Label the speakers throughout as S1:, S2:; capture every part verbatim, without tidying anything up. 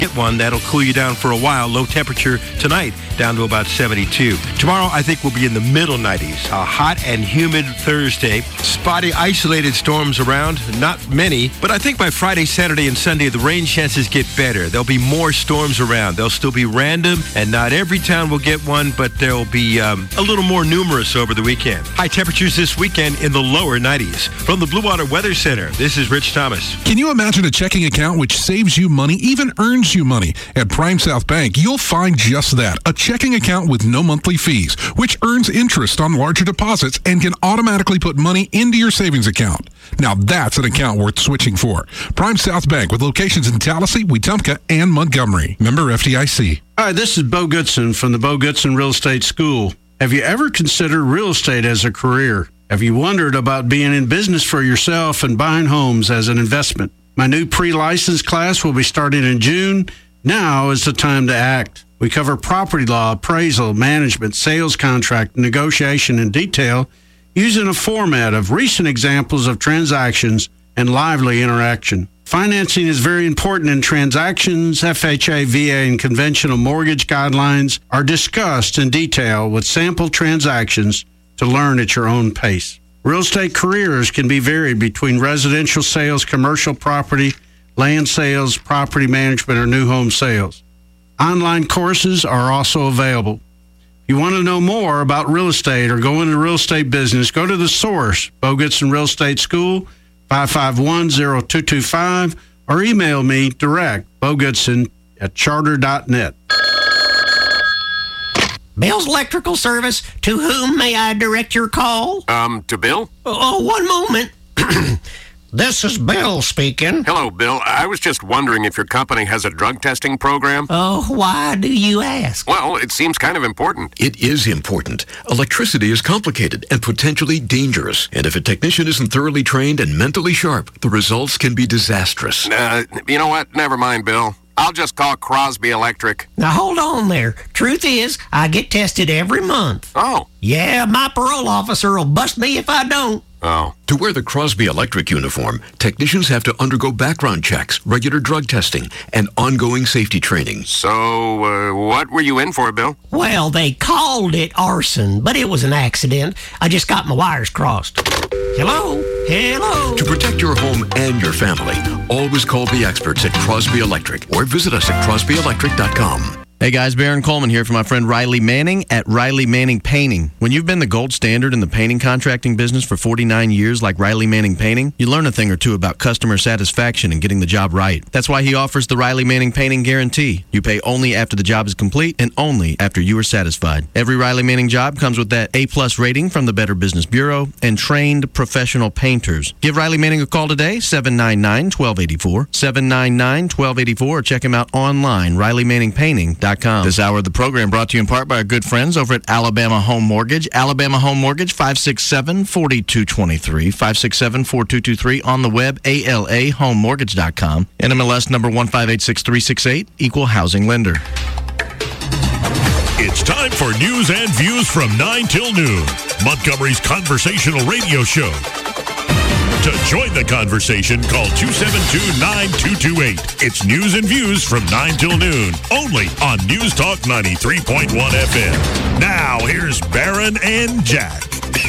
S1: Get one that'll cool you down for a while. Low temperature tonight down to about seventy-two. Tomorrow I think we'll be in the middle nineties. A hot and humid Thursday. Spotty isolated storms around. Not many, but I think by Friday, Saturday, and Sunday the rain chances get better. There'll be more storms around. They'll still be random, and not every town will get one, but they'll be um, a little more numerous over the weekend. High temperatures this weekend in the lower nineties. From the Blue Water Weather Center, this is Rich Thomas.
S2: Can you imagine a checking account which saves you money, even earns you money? At Prime South Bank, you'll find just that, a checking account with no monthly fees, which earns interest on larger deposits and can automatically put money into your savings account. Now that's an account worth switching for. Prime South Bank with locations in Tallahassee, Wetumpka, and Montgomery. Member F D I C.
S3: Hi, this is Bo Goodson from the Bo Goodson Real Estate School. Have you ever considered real estate as a career? Have you wondered about being in business for yourself and buying homes as an investment? My new pre-license class will be starting in June. Now is the time to act. We cover property law, appraisal, management, sales contract, negotiation in detail using a format of recent examples of transactions and lively interaction. Financing is very important in transactions. F H A, V A, and conventional mortgage guidelines are discussed in detail with sample transactions to learn at your own pace. Real estate careers can be varied between residential sales, commercial property, land sales, property management, or new home sales. Online courses are also available. If you want to know more about real estate or go into the real estate business, go to The Source, Bo Goodson Real Estate School, five five one, zero two two five, or email me direct, bogoodson at charter dot net.
S4: Bill's Electrical Service, to whom may I direct your call?
S5: Um, to Bill?
S4: Oh, one moment. This is Bill speaking.
S5: Hello, Bill. I was just wondering if your company has a drug testing program.
S4: Oh, why do you ask?
S5: Well, it seems kind of important.
S6: It is important. Electricity is complicated and potentially dangerous. And if a technician isn't thoroughly trained and mentally sharp, the results can be disastrous.
S5: Uh, you know what? Never mind, Bill. I'll just call Crosby Electric.
S4: Now, hold on there. Truth is, I get tested every month.
S5: Oh.
S4: Yeah, my parole officer will bust me if I don't.
S5: Oh.
S6: To wear the Crosby Electric uniform, technicians have to undergo background checks, regular drug testing, and ongoing safety training.
S5: So, uh, what were you in for, Bill?
S4: Well, they called it arson, but it was an accident. I just got my wires crossed. Hello? Hello?
S6: To protect your home and your family, always call the experts at Crosby Electric or visit us at crosby electric dot com.
S7: Hey guys, Baron Coleman here for my friend Riley Manning at Riley Manning Painting. When you've been the gold standard in the painting contracting business for forty-nine years like Riley Manning Painting, you learn a thing or two about customer satisfaction and getting the job right. That's why he offers the Riley Manning Painting Guarantee. You pay only after the job is complete and only after you are satisfied. Every Riley Manning job comes with that A-plus rating from the Better Business Bureau and trained professional painters. Give Riley Manning a call today, seven nine nine, one two eight four, seven nine nine, one two eight four, or check him out online, riley manning painting dot com. This hour of the program brought to you in part by our good friends over at Alabama Home Mortgage. Alabama Home Mortgage, five six seven, four two two three, five six seven, four two two three, on the web, A L A home mortgage dot com. N M L S number one five eight six three six eight, equal housing lender.
S8: It's time for news and views from nine till noon, Montgomery's conversational radio show. To join the conversation, call two seven two, nine two two eight. It's news and views from nine till noon, only on News Talk ninety-three point one F M. Now, here's Baron and Jack.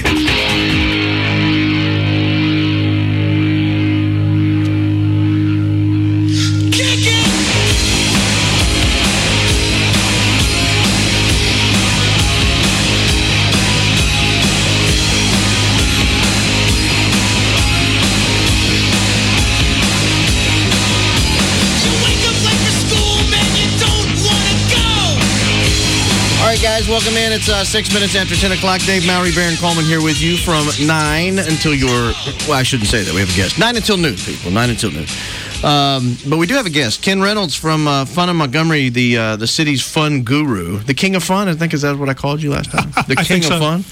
S7: Guys, welcome in. It's uh, six minutes after ten o'clock. Dave Mowry, Baron Coleman here with you from nine until your, well, I shouldn't say that. We have a guest. nine until noon, people. nine until noon. Um, but we do have a guest. Ken Reynolds from uh, Fun in Montgomery, the uh, the city's fun guru. The king of fun, I think, is that what I called you last time? The
S2: I
S7: king
S2: think
S7: of
S2: so.
S7: fun?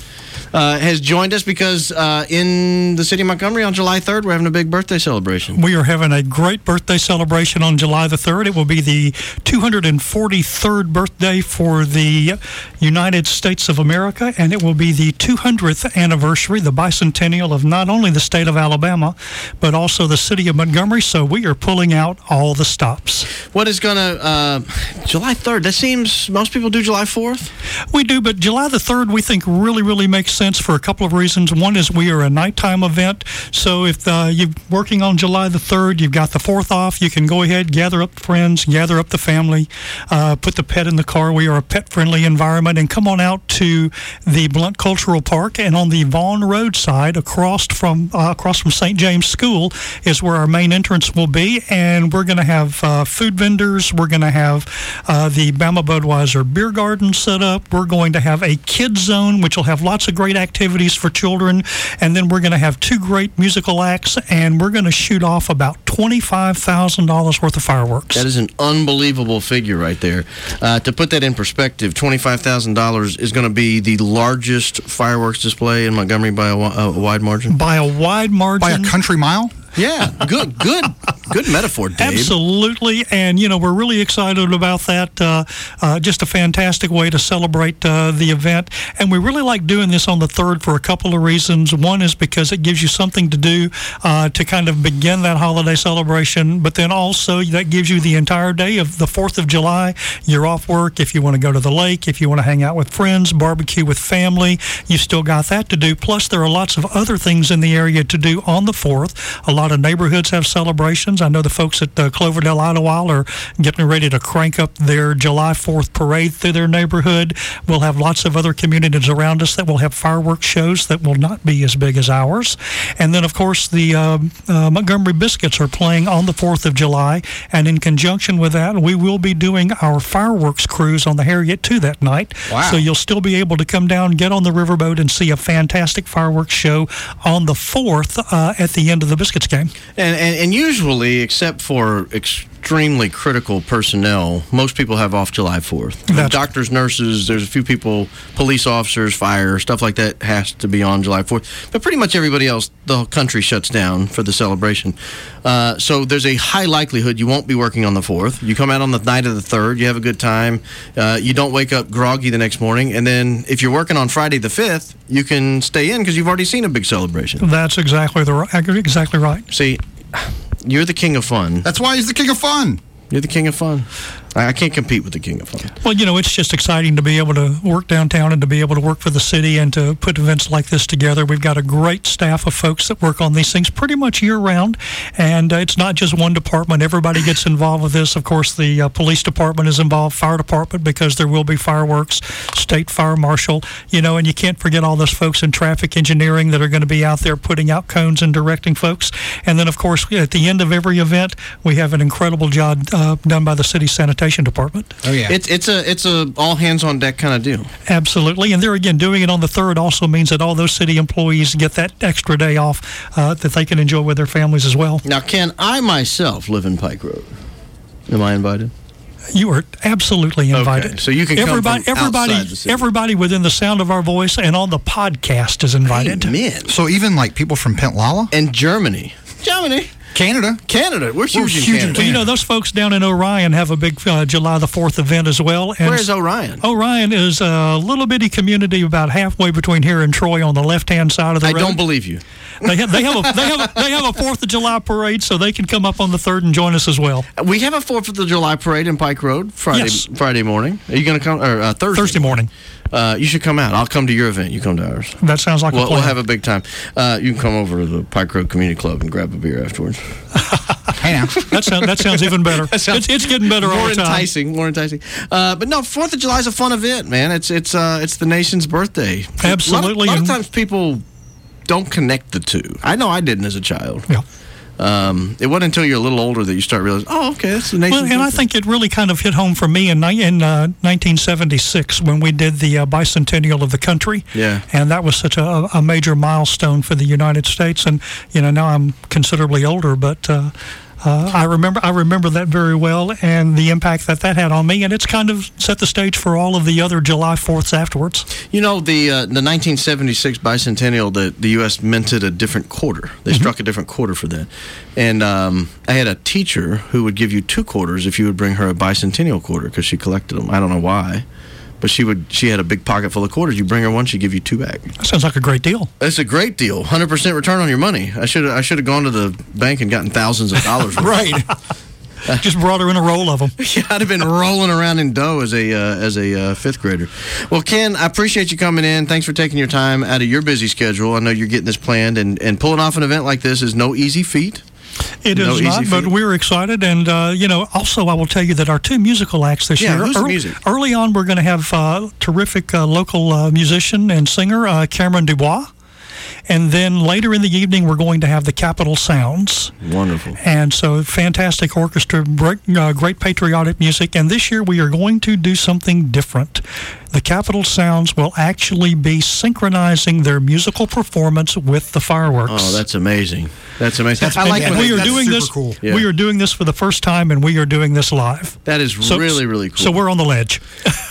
S7: uh, has joined us because uh, in the city of Montgomery on July third, we're having a big birthday celebration.
S9: We are having a great birthday celebration on July the third. It will be the two hundred forty-third birthday for the United States of America, and it will be the two hundredth anniversary, the bicentennial of not only the state of Alabama, but also the city of Montgomery. So we are pulling out all the stops.
S7: What is going to, uh, July third, that seems, most people do July fourth?
S9: We do, but July the third we think really, really makes sense for a couple of reasons. One is we are a nighttime event, so if uh, you're working on July the third, you've got the fourth off, you can go ahead, gather up friends, gather up the family, uh, put the pet in the car. We are a pet-friendly environment, and come on out to the Blount Cultural Park, and on the Vaughn Road side, across from uh, across from Saint James School, is where our main entrance will be, and we're going to have uh, food vendors. We're going to have uh, the Bama Budweiser beer garden set up. We're going to have a kids zone, which will have lots of great activities for children, and then we're going to have two great musical acts, and we're going to shoot off about twenty-five thousand dollars worth of fireworks.
S7: That is an unbelievable figure right there. Uh, to put that in perspective, twenty-five thousand dollars is going to be the largest fireworks display in Montgomery by a, a wide margin.
S9: By a wide margin.
S10: By a country mile?
S7: Yeah, good, good, good metaphor, Dave.
S9: Absolutely, and you know we're really excited about that. Uh, uh, just a fantastic way to celebrate uh, the event, and we really like doing this on the third for a couple of reasons. One is because it gives you something to do uh, to kind of begin that holiday celebration, but then also that gives you the entire day of the fourth of July. You're off work. If you want to go to the lake, if you want to hang out with friends, barbecue with family, you still got that to do. Plus, there are lots of other things in the area to do on the fourth. A A lot of neighborhoods have celebrations. I know the folks at uh, Cloverdale Idlewild are getting ready to crank up their July fourth parade through their neighborhood. We'll have lots of other communities around us that will have fireworks shows that will not be as big as ours. And then, of course, the uh, uh, Montgomery Biscuits are playing on the fourth of July. And in conjunction with that, we will be doing our fireworks cruise on the Harriet two that night.
S10: Wow.
S9: So you'll still be able to come down, get on the riverboat, and see a fantastic fireworks show on the fourth uh, at the end of the Biscuits game.
S7: And, and and usually, except for extremely critical personnel, most people have off July fourth.
S9: That's
S7: Doctors, nurses, there's a few people, police officers, fire, stuff like that has to be on July fourth. But pretty much everybody else, the country shuts down for the celebration. Uh, so there's a high likelihood you won't be working on the fourth. You come out on the night of the third, you have a good time. Uh, you don't wake up groggy the next morning. And then if you're working on Friday the fifth, you can stay in because you've already seen a big celebration.
S9: That's exactly the exactly right.
S7: See, you're the king of fun.
S10: That's why he's the king of fun.
S7: You're the king of fun. I I can't compete with the king of fun.
S9: Well, you know, it's just exciting to be able to work downtown and to be able to work for the city and to put events like this together. We've got a great staff of folks that work on these things pretty much year-round, and uh, it's not just one department. Everybody gets involved with this. Of course, the uh, police department is involved, fire department, because there will be fireworks, state fire marshal, you know, and you can't forget all those folks in traffic engineering that are going to be out there putting out cones and directing folks. And then, of course, at the end of every event, we have an incredible job uh, done by the city sanitation department.
S10: Oh, yeah.
S7: It's it's a it's a all hands on deck kind of deal.
S9: Absolutely. And there again, doing it on the third also means that all those city employees get that extra day off uh, that they can enjoy with their families as well.
S7: Now, can I myself live in Pike Road? Am I invited?
S9: You are absolutely invited.
S7: Okay, so you can come
S9: everybody,
S7: from
S9: everybody,
S7: outside the city.
S9: everybody within the sound of our voice and on the podcast is invited.
S7: Amen.
S10: So even like people from Pentlala?
S7: And Germany. Germany.
S10: Canada.
S7: Canada. We're huge,
S10: We're
S7: in,
S10: huge
S7: Canada.
S10: in
S9: Well, you know, those folks down in Orion have a big uh, July the fourth event as well. And
S7: Where's Orion?
S9: Orion is a little bitty community about halfway between here and Troy on the left-hand side of the
S7: I
S9: road.
S7: don't believe you.
S9: They have, they have a they have a they have a Fourth of July parade, so they can come up on the third and join us as well.
S7: We have a Fourth of July parade in Pike Road Friday
S9: Yes.
S7: Friday morning. Are you going to come? Or uh, Thursday?
S9: Thursday morning.
S7: Uh, you should come out. I'll come to your event. You come to ours.
S9: That sounds like
S7: We'll,
S9: a plan.
S7: we'll have a big time. Uh, you can come over to the Pike Road Community Club and grab a beer afterwards.
S10: Hey now.
S9: that sounds that sounds even better.
S7: sounds
S9: it's, it's getting better all
S7: more
S9: the time.
S7: enticing, more enticing. Uh, but no, Fourth of July is a fun event, man. It's it's uh, it's the nation's birthday.
S9: Absolutely.
S7: A lot, of, lot of
S9: And-
S7: times people don't connect the two. I know I didn't as a child.
S9: Yeah.
S7: Um, it wasn't until you're a little older that you start realizing, oh, okay, that's the nation's
S9: Well, and I
S7: birthday.
S9: think it really kind of hit home for me in ni- in uh, nineteen seventy-six when we did the uh, bicentennial of the country.
S7: Yeah.
S9: And that was such a, a major milestone for the United States. And, you know, now I'm considerably older, but uh, Uh, I remember I remember that very well, and the impact that that had on me, and it's kind of set the stage for all of the other July fourths afterwards.
S7: You know, the uh, the nineteen seventy-six bicentennial, the, the U S minted a different quarter. They mm-hmm. struck a different quarter for that. And um, I had a teacher who would give you two quarters if you would bring her a bicentennial quarter because she collected them. I don't know why. But she would. She had a big pocket full of quarters. You bring her one, she'd give you two back.
S9: That sounds like a great deal.
S7: It's a great deal. one hundred percent return on your money. I should I should have gone to the bank and gotten thousands of dollars.
S9: Right. Just brought her in a roll of them.
S7: Yeah, I'd have been rolling around in dough as a uh, as a uh, fifth grader. Well, Ken, I appreciate you coming in. Thanks for taking your time out of your busy schedule. I know you're getting this planned, and, and pulling off an event like this is no easy feat.
S9: It
S7: no
S9: is not, but
S7: feat.
S9: we're excited. And, uh, you know, also I will tell you that our two musical acts this
S7: yeah,
S9: year.
S7: Who's
S9: early,
S7: the music?
S9: Early on, we're going to have uh, terrific uh, local uh, musician and singer uh, Cameron Dubois. And then later in the evening, we're going to have the Capitol Sounds.
S7: Wonderful.
S9: And so fantastic orchestra, great, uh, great patriotic music. And this year we are going to do something different. The Capitol Sounds will actually be synchronizing their musical performance with the fireworks.
S7: Oh, that's amazing. That's amazing.
S9: That's
S7: I like
S9: and
S7: when
S9: we
S7: they,
S9: are
S7: that's
S9: doing
S7: super
S9: this.
S7: Cool. Yeah.
S9: We are doing this for the first time, and we are doing this live.
S7: That is
S9: so,
S7: really, really cool.
S9: So we're on the ledge.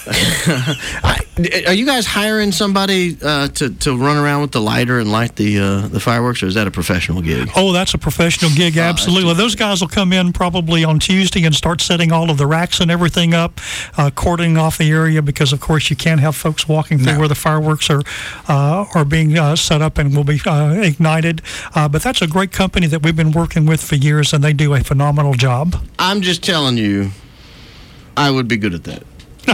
S7: I, are you guys hiring somebody uh, to to run around with the lighter and light the uh, the fireworks, or is that a professional gig?
S9: Oh, that's a professional gig,
S7: oh,
S9: absolutely. Those guys will come in probably on Tuesday and start setting all of the racks and everything up, uh, cordoning off the area, because of course you can't have folks walking through no. where the fireworks are uh, are being uh, set up and will be uh, ignited. Uh, but that's a great company that we've been working with for years, and they do a phenomenal job.
S7: I'm just telling you, I would be good at that.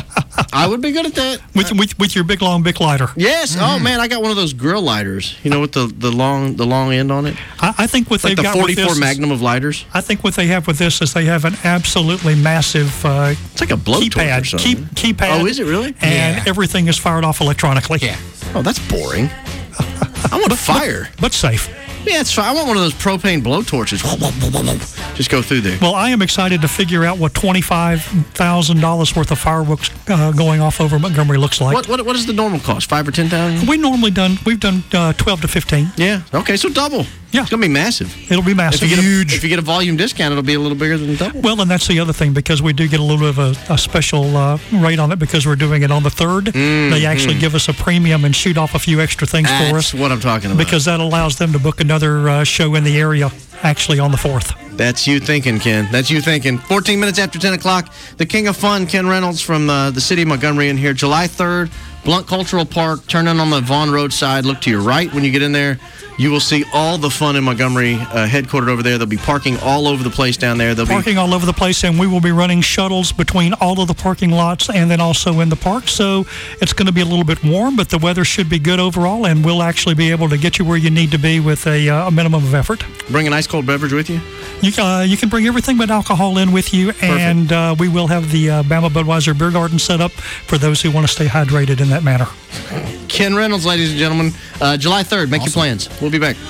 S7: I would be good at that.
S9: With with, with your big long Bic lighter.
S7: Yes. Mm. Oh man, I got one of those grill lighters. You know, with the, the long the long end on it.
S9: I, I think what
S7: like
S9: they've
S7: the
S9: got
S7: forty-four
S9: with this
S7: Magnum of lighters.
S9: I think what they have with this is they have an absolutely massive. Uh,
S7: it's like a blowtorch
S9: keypad,
S7: or something.
S9: Key, keypad.
S7: Oh, is it really?
S9: And
S7: yeah.
S9: everything is fired off electronically.
S7: Yeah. Oh, that's boring. I want
S9: but,
S7: fire,
S9: but, but safe.
S7: Yeah, it's fine. I want one of those propane blowtorches. Just go through there.
S9: Well, I am excited to figure out what twenty-five thousand dollars worth of fireworks uh, going off over Montgomery looks like.
S7: What what, what is the normal cost? Five or ten thousand?
S9: We normally done we've done uh, twelve to fifteen.
S7: Yeah. Okay, so double.
S9: Yeah.
S7: It's gonna be massive.
S9: It'll be massive.
S7: If you, get
S9: Huge.
S7: a, if you get a volume discount, it'll be a little bigger than double.
S9: Well, and that's the other thing, because we do get a little bit of a, a special uh, rate on it because we're doing it on the third. Mm, they actually mm. give us a premium and shoot off a few extra things
S7: that's
S9: for us.
S7: That's what I'm talking about.
S9: Because that allows them to book another uh, show in the area actually on the fourth.
S7: That's you thinking, Ken. That's you thinking. fourteen minutes after ten o'clock, the King of Fun, Ken Reynolds from uh, the city of Montgomery in here. July third, Blount Cultural Park. Turn in on the Vaughn Road side. Look to your right when you get in there. You will see all the fun in Montgomery, uh, headquartered over there. They'll be parking all over the place down there. They'll
S9: parking
S7: be
S9: all over the place, and we will be running shuttles between all of the parking lots and then also in the park. So it's going to be a little bit warm, but the weather should be good overall, and we'll actually be able to get you where you need to be with a, uh, a minimum of effort.
S7: Bring an ice cold beverage with you?
S9: You, uh, you can bring everything but alcohol in with you, and uh, we will have the uh, Bama Budweiser Beer Garden set up for those who want to stay hydrated in that manner.
S7: Ken Reynolds, ladies and gentlemen, uh, July third. Make awesome. Your plans. We'll be back.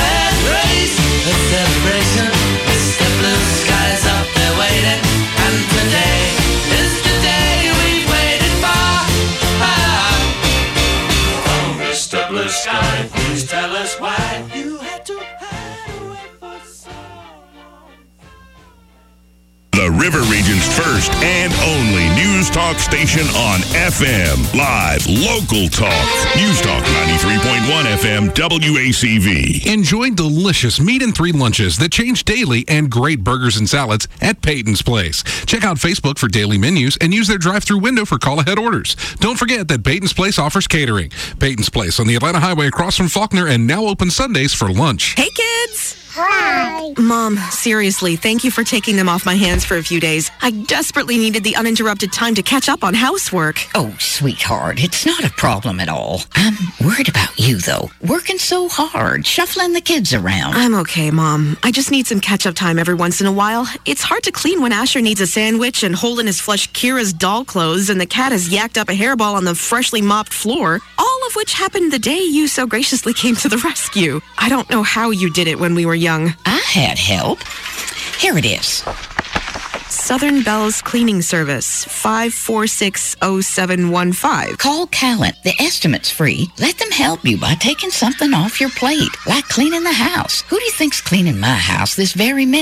S11: Mister Blue Sky, please tell us why you had to hide away for so long.
S8: The River Region's first and only news talk station on F M. Live, local talk. News Talk ninety-three point one F M W A C V.
S2: Enjoy delicious meat and three lunches that change daily and great burgers and salads at Peyton's Place. Check out Facebook for daily menus and use their drive-through window for call-ahead orders. Don't forget that Peyton's Place offers catering. Peyton's Place on the Atlanta Highway across from Faulkner and now open Sundays for lunch.
S12: Hey, kids. Hi. Mom, seriously, thank you for taking them off my hands for a few days. I desperately needed the uninterrupted time to catch up on housework.
S13: Oh, sweetheart, it's not a problem at all. I'm worried about you, though. Working so hard, shuffling the kids around.
S12: I'm okay, Mom. I just need some catch-up time every once in a while. It's hard to clean when Asher needs a sandwich and Holden has flushed Kira's doll clothes and the cat has yacked up a hairball on the freshly mopped floor, all of which happened the day you so graciously came to the rescue. I don't know how you did it when we were young.
S13: I had help. Here it is.
S12: Southern Bell's Cleaning Service, five four six oh seven one five.
S13: Call Callant. The estimate's free. Let them help you by taking something off your plate, like cleaning the house. Who do you think's cleaning my house this very minute?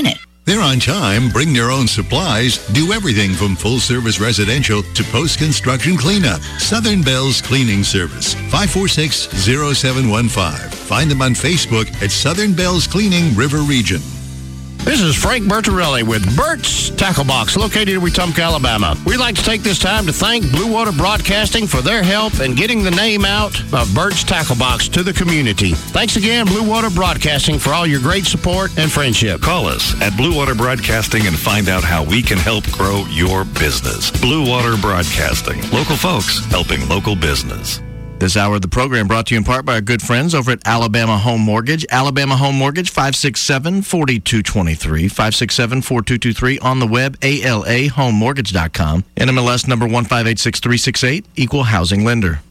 S14: They're on time, bring your own supplies, do everything from full-service residential to post-construction cleanup. Southern Bells Cleaning Service, five four six, zero seven one five. Find them on Facebook at Southern Bells Cleaning, River Region.
S15: This is Frank Bertarelli with Bert's Tackle Box, located in Wetumpka, Alabama. We'd like to take this time to thank Blue Water Broadcasting for their help in getting the name out of Bert's Tackle Box to the community. Thanks again, Blue Water Broadcasting, for all your great support and friendship.
S16: Call us at Blue Water Broadcasting and find out how we can help grow your business. Blue Water Broadcasting. Local folks helping local business.
S7: This hour of the program brought to you in part by our good friends over at Alabama Home Mortgage. Alabama Home Mortgage, five six seven, four two two three, five six seven, four two two three. On the web, A L A home mortgage dot com. N M L S number one five eight six three six eight, Equal Housing Lender.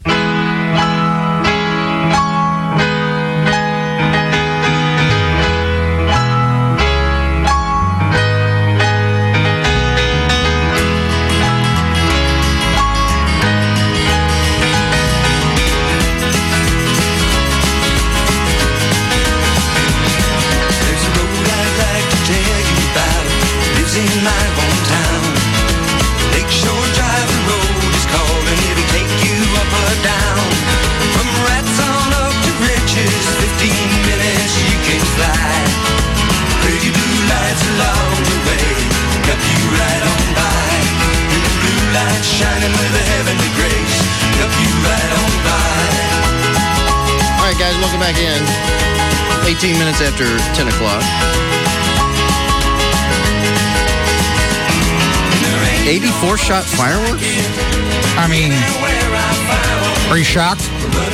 S7: eighteen minutes after ten o'clock. eighty-four shot fireworks?
S10: I mean, are you shocked?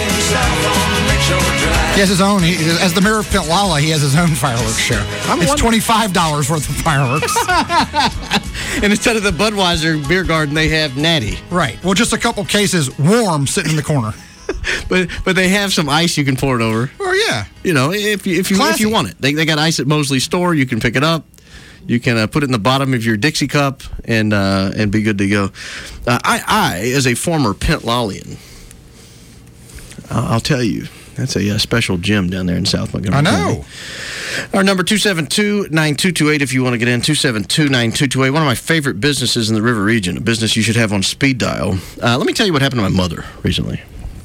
S10: He has his own. He, as the mayor of Pentlala, he has his own fireworks show. I'm it's twenty-five dollars worth of fireworks.
S7: And instead of the Budweiser beer garden, they have Natty.
S10: Right. Well, just a couple cases warm sitting in the corner.
S7: But but they have some ice you can pour it over.
S10: Oh yeah.
S7: You know, if you if you Classy. if you want it, they they got ice at Mosley store. You can pick it up. You can uh, put it in the bottom of your Dixie cup and uh, and be good to go. Uh, I I as a former Pentlalian, uh, I'll tell you that's a, a special gym down there in South Montgomery.
S10: I know.
S7: County. Our number two seven two, nine two two eight if you want to get in, two seven two, nine two two eight. One of my favorite businesses in the River Region, a business you should have on speed dial. Uh, let me tell you what happened to my mother recently.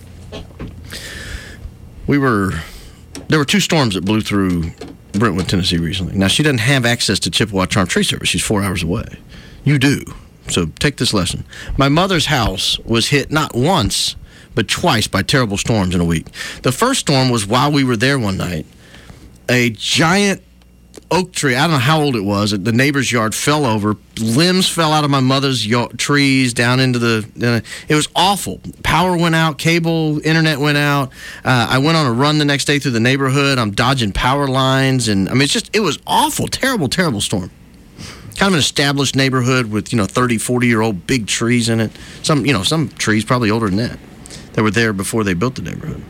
S7: We were, there were two storms that blew through Brentwood, Tennessee recently. Now, she doesn't have access to Chippewa Charm Tree Service. She's four hours away. You do. So take this lesson. My mother's house was hit not once, but twice by terrible storms in a week. The first storm was while we were there one night. A giant oak tree, I don't know how old it was, the neighbor's yard fell over. Limbs fell out of my mother's y- trees down into the... Uh, it was awful. Power went out, cable, internet went out. Uh, I went on a run the next day through the neighborhood. I'm dodging power lines. And I mean, it's just, it was awful. Terrible, terrible storm. Kind of an established neighborhood with, you know, thirty, forty-year-old big trees in it. Some, you know, some trees probably older than that. That were there before they built the neighborhood.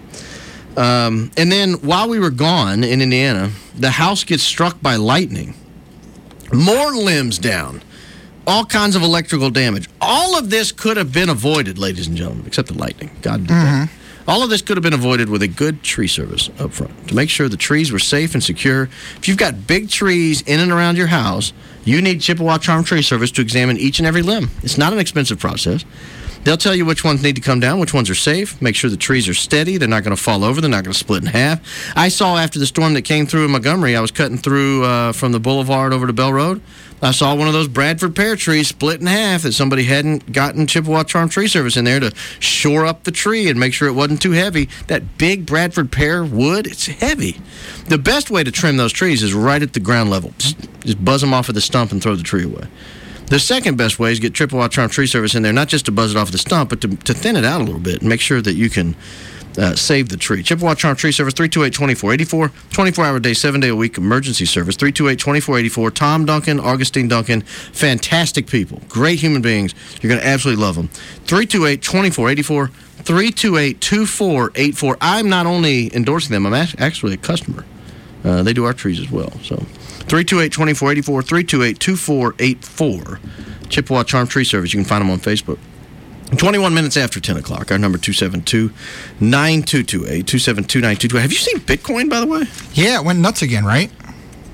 S7: Um, and then while we were gone in Indiana, the house gets struck by lightning. More limbs down. All kinds of electrical damage. All of this could have been avoided, ladies and gentlemen, except the lightning. God did that. Mm-hmm. All of this could have been avoided with a good tree service up front to make sure the trees were safe and secure. If you've got big trees in and around your house, you need Chippewa Charm Tree Service to examine each and every limb. It's not an expensive process. They'll tell you which ones need to come down, which ones are safe, make sure the trees are steady, they're not going to fall over, they're not going to split in half. I saw after the storm that came through in Montgomery, I was cutting through uh, from the boulevard over to Bell Road. I saw one of those Bradford pear trees split in half that somebody hadn't gotten Chippewa Charm Tree Service in there to shore up the tree and make sure it wasn't too heavy. That big Bradford pear wood, it's heavy. The best way to trim those trees is right at the ground level. Just, just buzz them off of the stump and throw the tree away. The second best way is get Chippewa Charm Tree Service in there, not just to buzz it off the stump, but to, to thin it out a little bit and make sure that you can uh, save the tree. Chippewa Charm Tree Service, three two eight, two four eight four, twenty-four hour day, seven day a week emergency service, three two eight, two four eight four. Tom Duncan, Augustine Duncan, fantastic people, great human beings. You're going to absolutely love them. three two eight, two four eight four, three two eight, two four eight four. I'm not only endorsing them, I'm actually a customer. Uh, they do our trees as well, so... three two eight, two four eight four, three two eight, two four eight four. Chippewa Charm Tree Service. You can find them on Facebook. twenty-one minutes after ten o'clock. Our number two seven two, nine two two eight, two seven two, nine two two eight. Have you seen Bitcoin, by the way?
S10: Yeah, it went nuts again, right?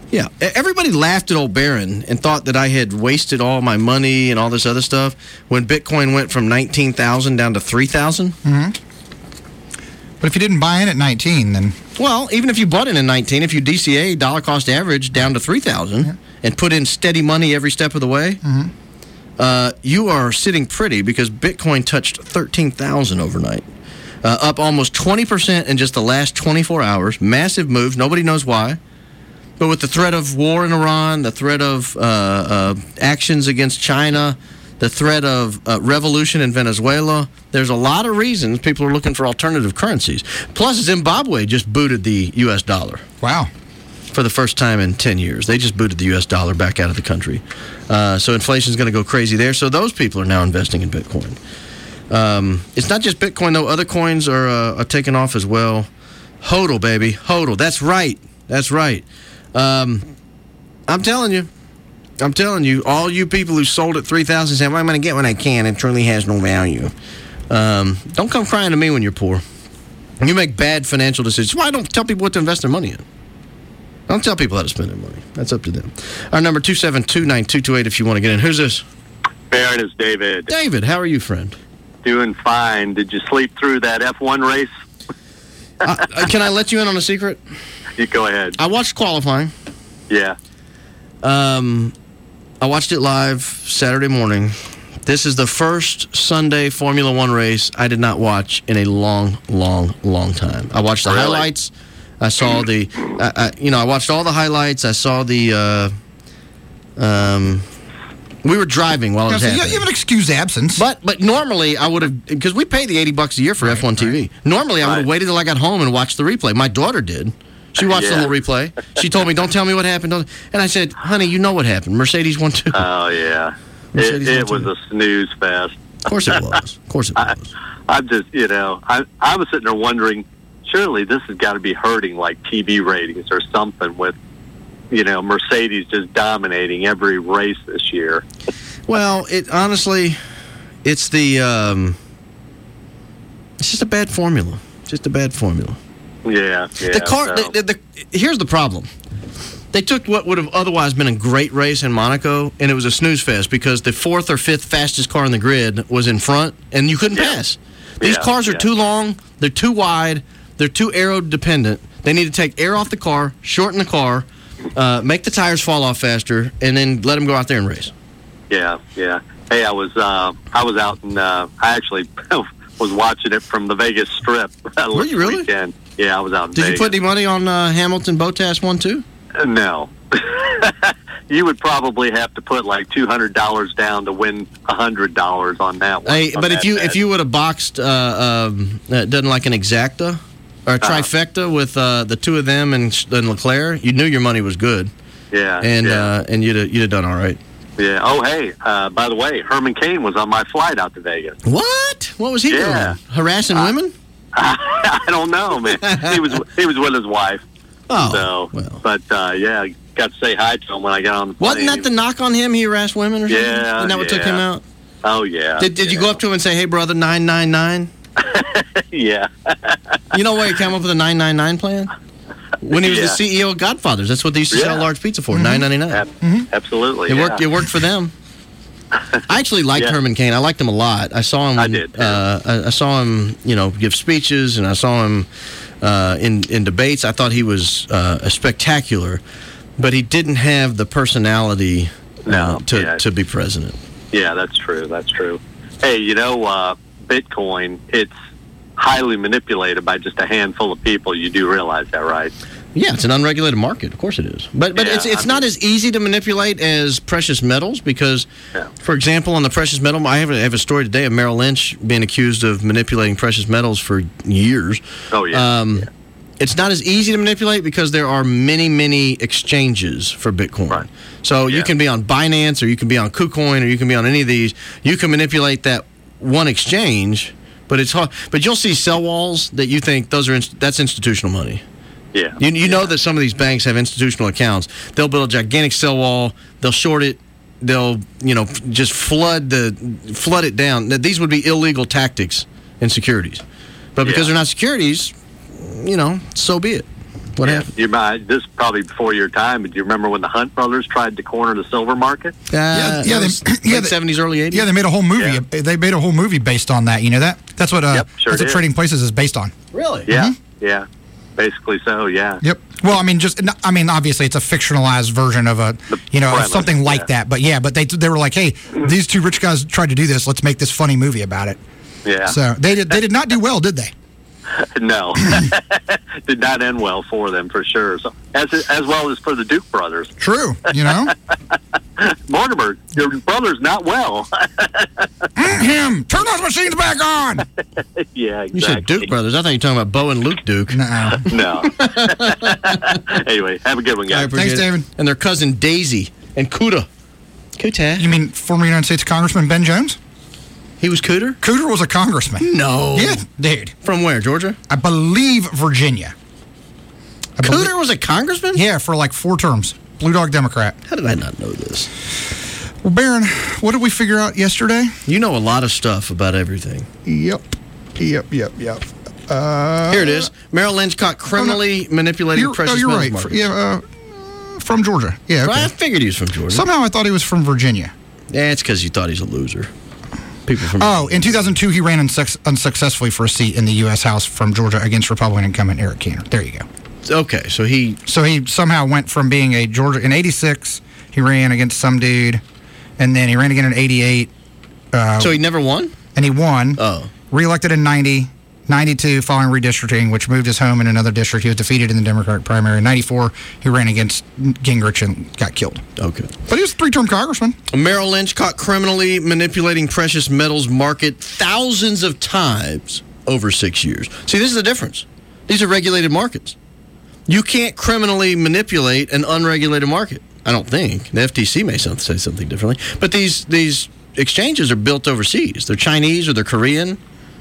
S7: Yeah, everybody laughed at old Barron and thought that I had wasted all my money and all this other stuff when Bitcoin went from nineteen thousand down to three thousand.
S10: Mm-hmm. But if you didn't buy in at nineteen, then...
S7: Well, even if you bought in at nineteen, if you D C A dollar cost average down to three thousand yeah. and put in steady money every step of the way,
S10: mm-hmm.
S7: uh, you are sitting pretty because Bitcoin touched thirteen thousand overnight. Uh, up almost twenty percent in just the last twenty-four hours. Massive moves. Nobody knows why. But with the threat of war in Iran, the threat of uh, uh, actions against China, the threat of uh, revolution in Venezuela, there's a lot of reasons people are looking for alternative currencies. Plus, Zimbabwe just booted the U S dollar.
S10: Wow.
S7: For the first time in ten years. They just booted the U S dollar back out of the country. Uh, so inflation's going to go crazy there. So those people are now investing in Bitcoin. Um, it's not just Bitcoin, though. Other coins are, uh, are taking off as well. HODL, baby. HODL. That's right. That's right. Um, I'm telling you. I'm telling you, all you people who sold at three thousand saying, well, I'm going to get when I can. It truly has no value. Um, don't come crying to me when you're poor. You make bad financial decisions. Why don't tell people what to invest their money in? Don't tell people how to spend their money. That's up to them. Our number, two seven two, nine two two eight, if you want to get in. Who's this?
S17: Barron, is David.
S7: David, how are you, friend?
S17: Doing fine. Did you sleep through that F one race?
S7: uh, can I let you in on a secret?
S17: You go ahead.
S7: I watched qualifying.
S17: Yeah.
S7: Um, I watched it live Saturday morning. This is the first Sunday Formula One race I did not watch in a long, long, long time. I watched the
S17: really?
S7: highlights. I saw the, I, I, you know, I watched all the highlights. I saw the, uh, um, we were driving while it was
S10: yeah, so
S7: happening.
S10: you have an excused absence.
S7: But but normally I would have, because we pay the eighty bucks a year for right, F one T V. Right. Normally I would have right. waited till I got home and watched the replay. My daughter did. She watched yeah. the whole replay. She told me, don't tell me what happened. Don't. And I said, honey, you know what happened. Mercedes won too.
S17: Oh, yeah. Mercedes it it was a snooze fest.
S7: Of course it was. Of course it was.
S17: I, I'm just, you know, I, I was sitting there wondering, surely this has got to be hurting like T V ratings or something with, you know, Mercedes just dominating every race this year.
S7: Well, it honestly, it's the, um, it's just a bad formula. Just a bad formula.
S17: Yeah, yeah.
S7: The car.
S17: So.
S7: The, the, the, here's the problem. They took what would have otherwise been a great race in Monaco, and it was a snooze fest because the fourth or fifth fastest car in the grid was in front, and you couldn't yeah. pass. These
S17: yeah,
S7: cars are
S17: yeah.
S7: too long. They're too wide. They're too aero dependent. They need to take air off the car, shorten the car, uh, make the tires fall off faster, and then let them go out there and race.
S17: Yeah, yeah. Hey, I was uh, I was out and uh, I actually was watching it from the Vegas Strip.
S7: Were you really?
S17: Weekend. Yeah, I was out in
S7: Did
S17: Vegas.
S7: you put any money on uh, Hamilton Bottas one too?
S17: Uh, no. You would probably have to put like two hundred dollars down to win one hundred dollars on that one.
S7: Hey,
S17: on
S7: but if you
S17: bet.
S7: if you would have boxed, uh, um, uh, done like an exacta or a trifecta uh-huh. with uh, the two of them and, and Leclerc, you knew your money was good.
S17: Yeah,
S7: and
S17: yeah.
S7: Uh, and you'd have, you'd have done all right.
S17: Yeah. Oh, hey. Uh, by the way, Herman Cain was on my flight out to Vegas.
S7: What? What was he
S17: yeah.
S7: doing? Harassing
S17: uh,
S7: women?
S17: I don't know, man. he was he was with his wife.
S7: Oh,
S17: so,
S7: well.
S17: But uh, yeah, got to say hi to him when I got on the plane.
S7: Wasn't that the knock on him? He harassed women or something?
S17: Yeah.
S7: Isn't that what
S17: yeah.
S7: took him out?
S17: Oh yeah.
S7: Did Did
S17: yeah.
S7: you go up to him and say, "Hey, brother, nine nine nine"?
S17: Yeah.
S7: You know why he came up with a nine nine nine plan? When he was
S17: yeah.
S7: the C E O of Godfathers, that's what they used to
S17: yeah.
S7: sell large pizza for,
S17: mm-hmm.
S7: nine ninety nine.
S17: Ab- mm-hmm. Absolutely.
S7: It
S17: yeah.
S7: worked. It worked for them. I actually liked
S17: yeah.
S7: Herman Cain. I liked him a lot. I saw him.
S17: I did. Too.
S7: Uh, I, I saw him, you know, give speeches, and I saw him uh, in in debates. I thought he was uh, spectacular, but he didn't have the personality uh,
S17: no,
S7: to
S17: yeah.
S7: to be president.
S17: Yeah, that's true. That's true. Hey, you know, uh, Bitcoin, it's highly manipulated by just a handful of people. You do realize that, right?
S7: Yeah, it's an unregulated market. Of course it is. But but
S17: yeah,
S7: it's it's
S17: I
S7: not
S17: mean,
S7: as easy to manipulate as precious metals because,
S17: yeah.
S7: for example, on the precious metal, I have a, I have a story today of Merrill Lynch being accused of manipulating precious metals for years.
S17: Oh, yeah.
S7: Um,
S17: yeah.
S7: It's not as easy to manipulate because there are many, many exchanges for Bitcoin.
S17: Right.
S7: So
S17: yeah.
S7: you can be on Binance or you can be on KuCoin or you can be on any of these. You can manipulate that one exchange, but it's hard. But you'll see sell walls that you think those are inst- that's institutional money.
S17: Yeah.
S7: You, you
S17: yeah.
S7: know that some of these banks have institutional accounts. They'll build a gigantic sell wall. They'll short it. They'll, you know, just flood the flood it down. These would be illegal tactics in securities. But because
S17: yeah.
S7: they're not securities, you know, so be it. What
S17: yeah,
S7: happened?
S17: You might, this is probably before your time, but do you remember when the Hunt brothers tried to corner the silver market?
S7: Uh, yeah,
S10: yeah, they, yeah,
S7: late seventies, early eighties.
S10: Yeah, they made a whole movie.
S17: Yeah.
S10: They made a whole movie based on that. You know that? That's what. Uh,
S17: Yep, sure
S10: that's what
S17: did.
S10: Trading Places is based on.
S7: Really?
S17: Yeah,
S10: Mm-hmm.
S17: yeah. Basically so, yeah.
S10: Yep. Well, I mean, just I mean, obviously, it's a fictionalized version of a, you know,
S17: premise,
S10: something like
S17: yeah.
S10: that. But yeah, but they they were like, hey, these two rich guys tried to do this. Let's make this funny movie about it.
S17: Yeah.
S10: So they did. They did not do well, did they?
S17: No. Did not end well for them, for sure. So, as as well as for the Duke brothers.
S10: True. You know.
S17: Mortimer, your brother's not well.
S10: Him. Turn those machines back on.
S17: Yeah, exactly.
S7: You said Duke brothers. I thought you were talking about Bo and Luke Duke.
S10: No.
S17: No. Anyway, have a good one,
S7: I
S17: guys.
S7: appreciate
S10: Thanks,
S7: it.
S10: David.
S7: And their cousin Daisy and Cuda. Cuda.
S10: You mean former United States Congressman Ben Jones?
S7: He was Cooter?
S10: Cooter was a congressman.
S7: No.
S10: Yeah, dude.
S7: From where, Georgia?
S10: I believe Virginia. I
S7: Cooter
S10: belie-
S7: was a congressman?
S10: Yeah, for like four terms. Blue Dog Democrat.
S7: How did I not know this?
S10: Well, Barron, what did we figure out yesterday?
S7: You know a lot of stuff about everything.
S10: Yep. Yep, yep, yep. Uh,
S7: Here it is. Merrill Lynch caught criminally manipulating
S10: You're,
S7: precious
S10: oh, you're
S7: metals
S10: right.
S7: markets.
S10: Fr- yeah, uh, from Georgia. Yeah, okay.
S7: Well, I figured he was from Georgia.
S10: Somehow I thought he was from Virginia.
S7: Yeah, it's because you thought he's a loser. People from
S10: Oh, in two thousand two, he ran unsuc- unsuccessfully for a seat in the U S House from Georgia against Republican incumbent Eric Keener. There you go.
S7: Okay, so he...
S10: So he somehow went from being a Georgia... In eighty-six, he ran against some dude, and then he ran again in eighty-eight. Uh,
S7: So he never won?
S10: And he won.
S7: Oh.
S10: Reelected in ninety. ninety-two, following redistricting, which moved his home in another district. He was defeated in the Democratic primary. In ninety-four, he ran against Gingrich and got killed.
S7: Okay.
S10: But he was a three-term congressman.
S7: Merrill Lynch caught criminally manipulating precious metals market thousands of times over six years. See, this is the difference. These are regulated markets. You can't criminally manipulate an unregulated market. I don't think. The F T C may say something differently. But these these exchanges are built overseas. They're Chinese or they're Korean.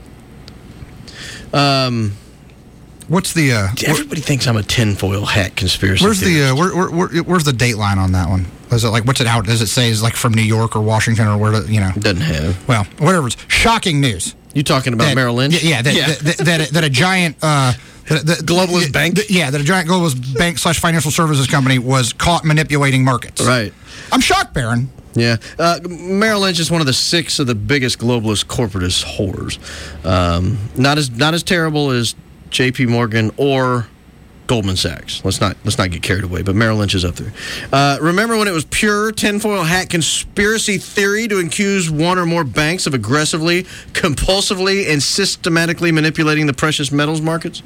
S7: Um,
S10: What's the? Uh,
S7: everybody thinks I'm a tinfoil hat conspiracy.
S10: Where's
S7: theorist.
S10: the? Uh, where, where, where, where's the date line on that one? Is it like what's it out? Does it say is like from New York or Washington or where? You know,
S7: doesn't have.
S10: Well, whatever. It's shocking news.
S7: You talking about
S10: that,
S7: Merrill Lynch?
S10: Yeah, yeah. That
S7: Yeah.
S10: That, that, that, that a giant. Uh, the, the,
S7: globalist bank?
S10: The, yeah, that a giant globalist bank slash financial services company was caught manipulating markets.
S7: Right.
S10: I'm shocked, Barron.
S7: Yeah. Uh, Merrill Lynch is one of the six of the biggest globalist corporatist whores. Um, not as not as terrible as J P Morgan or Goldman Sachs. Let's not let's not get carried away, but Merrill Lynch is up there. Uh, remember when it was pure tinfoil hat conspiracy theory to accuse one or more banks of aggressively, compulsively, and systematically manipulating the precious metals markets?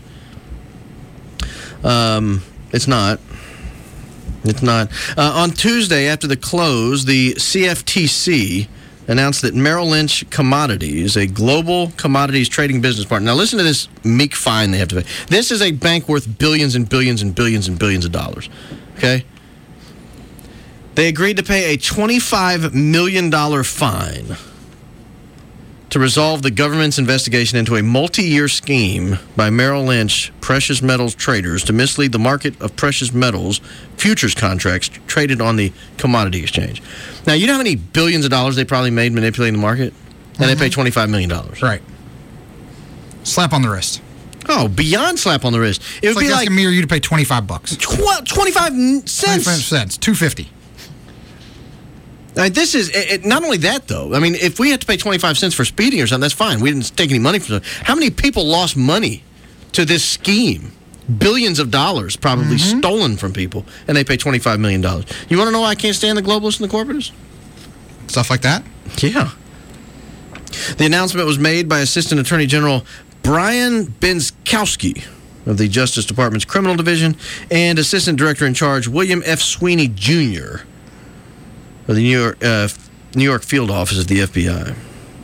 S7: Um, it's not. It's not. Uh, on Tuesday, after the close, the C F T C announced that Merrill Lynch Commodities, a global commodities trading business partner. Now, listen to this meek fine they have to pay. This is a bank worth billions and billions and billions and billions of dollars. Okay? They agreed to pay a twenty-five million dollars fine to resolve the government's investigation into a multi-year scheme by Merrill Lynch precious metals traders to mislead the market of precious metals futures contracts traded on the commodity exchange. Now, you know how many billions of dollars they probably made manipulating the market? And mm-hmm. they paid twenty-five million dollars.
S10: Right. Slap on the wrist.
S7: Oh, beyond slap on the wrist. It
S10: it's
S7: would
S10: like
S7: be
S10: asking
S7: like
S10: me or you to pay twenty-five bucks.
S7: Tw- twenty-five cents.
S10: twenty-five cents. two fifty.
S7: Now, this is it, it, not only that, though. I mean, if we had to pay twenty-five cents for speeding or something, that's fine. We didn't take any money from it. How many people lost money to this scheme? Billions of dollars probably mm-hmm. stolen from people, and they pay twenty-five million dollars. You want to know why I can't stand the globalists and the corporatists?
S10: Stuff like that?
S7: Yeah. The announcement was made by Assistant Attorney General Brian Benskowski of the Justice Department's Criminal Division and Assistant Director in Charge William F. Sweeney, Junior of the New York, uh, New York Field Office of the F B I.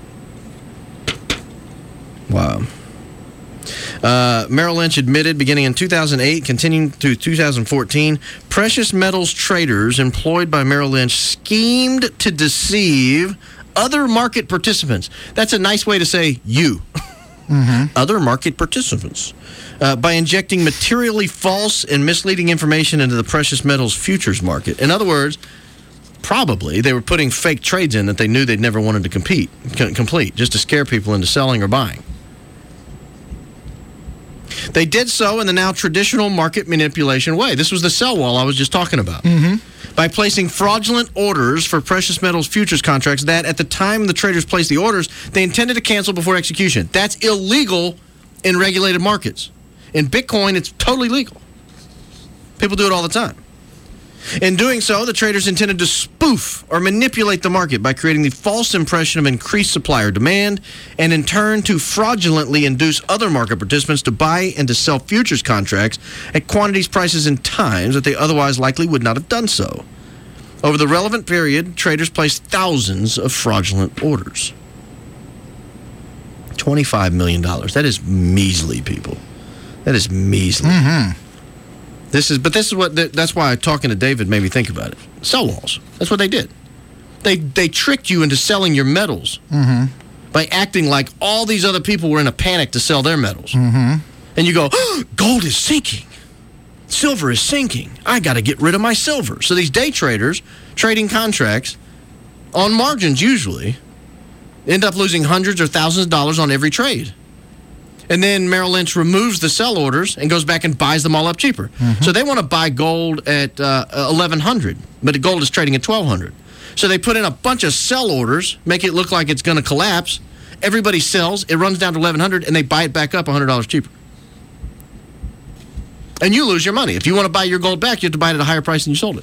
S7: Wow. Uh, Merrill Lynch admitted beginning in two thousand eight, continuing through two thousand fourteen, precious metals traders employed by Merrill Lynch schemed to deceive other market participants. That's a nice way to say you. Mm-hmm. Other market participants. Uh, by injecting materially false and misleading information into the precious metals futures market. In other words, probably they were putting fake trades in that they knew they'd never wanted to compete, c- complete, just to scare people into selling or buying. They did so in the now traditional market manipulation way. This was the sell wall I was just talking about.
S10: Mm-hmm.
S7: By placing fraudulent orders for precious metals futures contracts that, at the time the traders placed the orders, they intended to cancel before execution. That's illegal in regulated markets. In Bitcoin, it's totally legal. People do it all the time. In doing so, the traders intended to spoof or manipulate the market by creating the false impression of increased supply or demand, and in turn to fraudulently induce other market participants to buy and to sell futures contracts at quantities, prices, and times that they otherwise likely would not have done so. Over the relevant period, traders placed thousands of fraudulent orders. twenty-five million dollars. That is measly, people. That is measly.
S10: Mm-hmm.
S7: This is, but this is what, that's why talking to David made me think about it. Sell walls. That's what they did. They they tricked you into selling your metals
S10: Mm-hmm.
S7: by acting like all these other people were in a panic to sell their metals.
S10: Mm-hmm.
S7: And you go, oh, gold is sinking. Silver is sinking. I got to get rid of my silver. So these day traders trading contracts on margins usually end up losing hundreds or thousands of dollars on every trade. And then Merrill Lynch removes the sell orders and goes back and buys them all up cheaper.
S10: Mm-hmm.
S7: So they want to buy gold at uh, eleven hundred, but the gold is trading at twelve hundred. So they put in a bunch of sell orders, make it look like it's going to collapse. Everybody sells, it runs down to eleven hundred, and they buy it back up one hundred dollars cheaper. And you lose your money. If you want to buy your gold back, you have to buy it at a higher price than you sold it.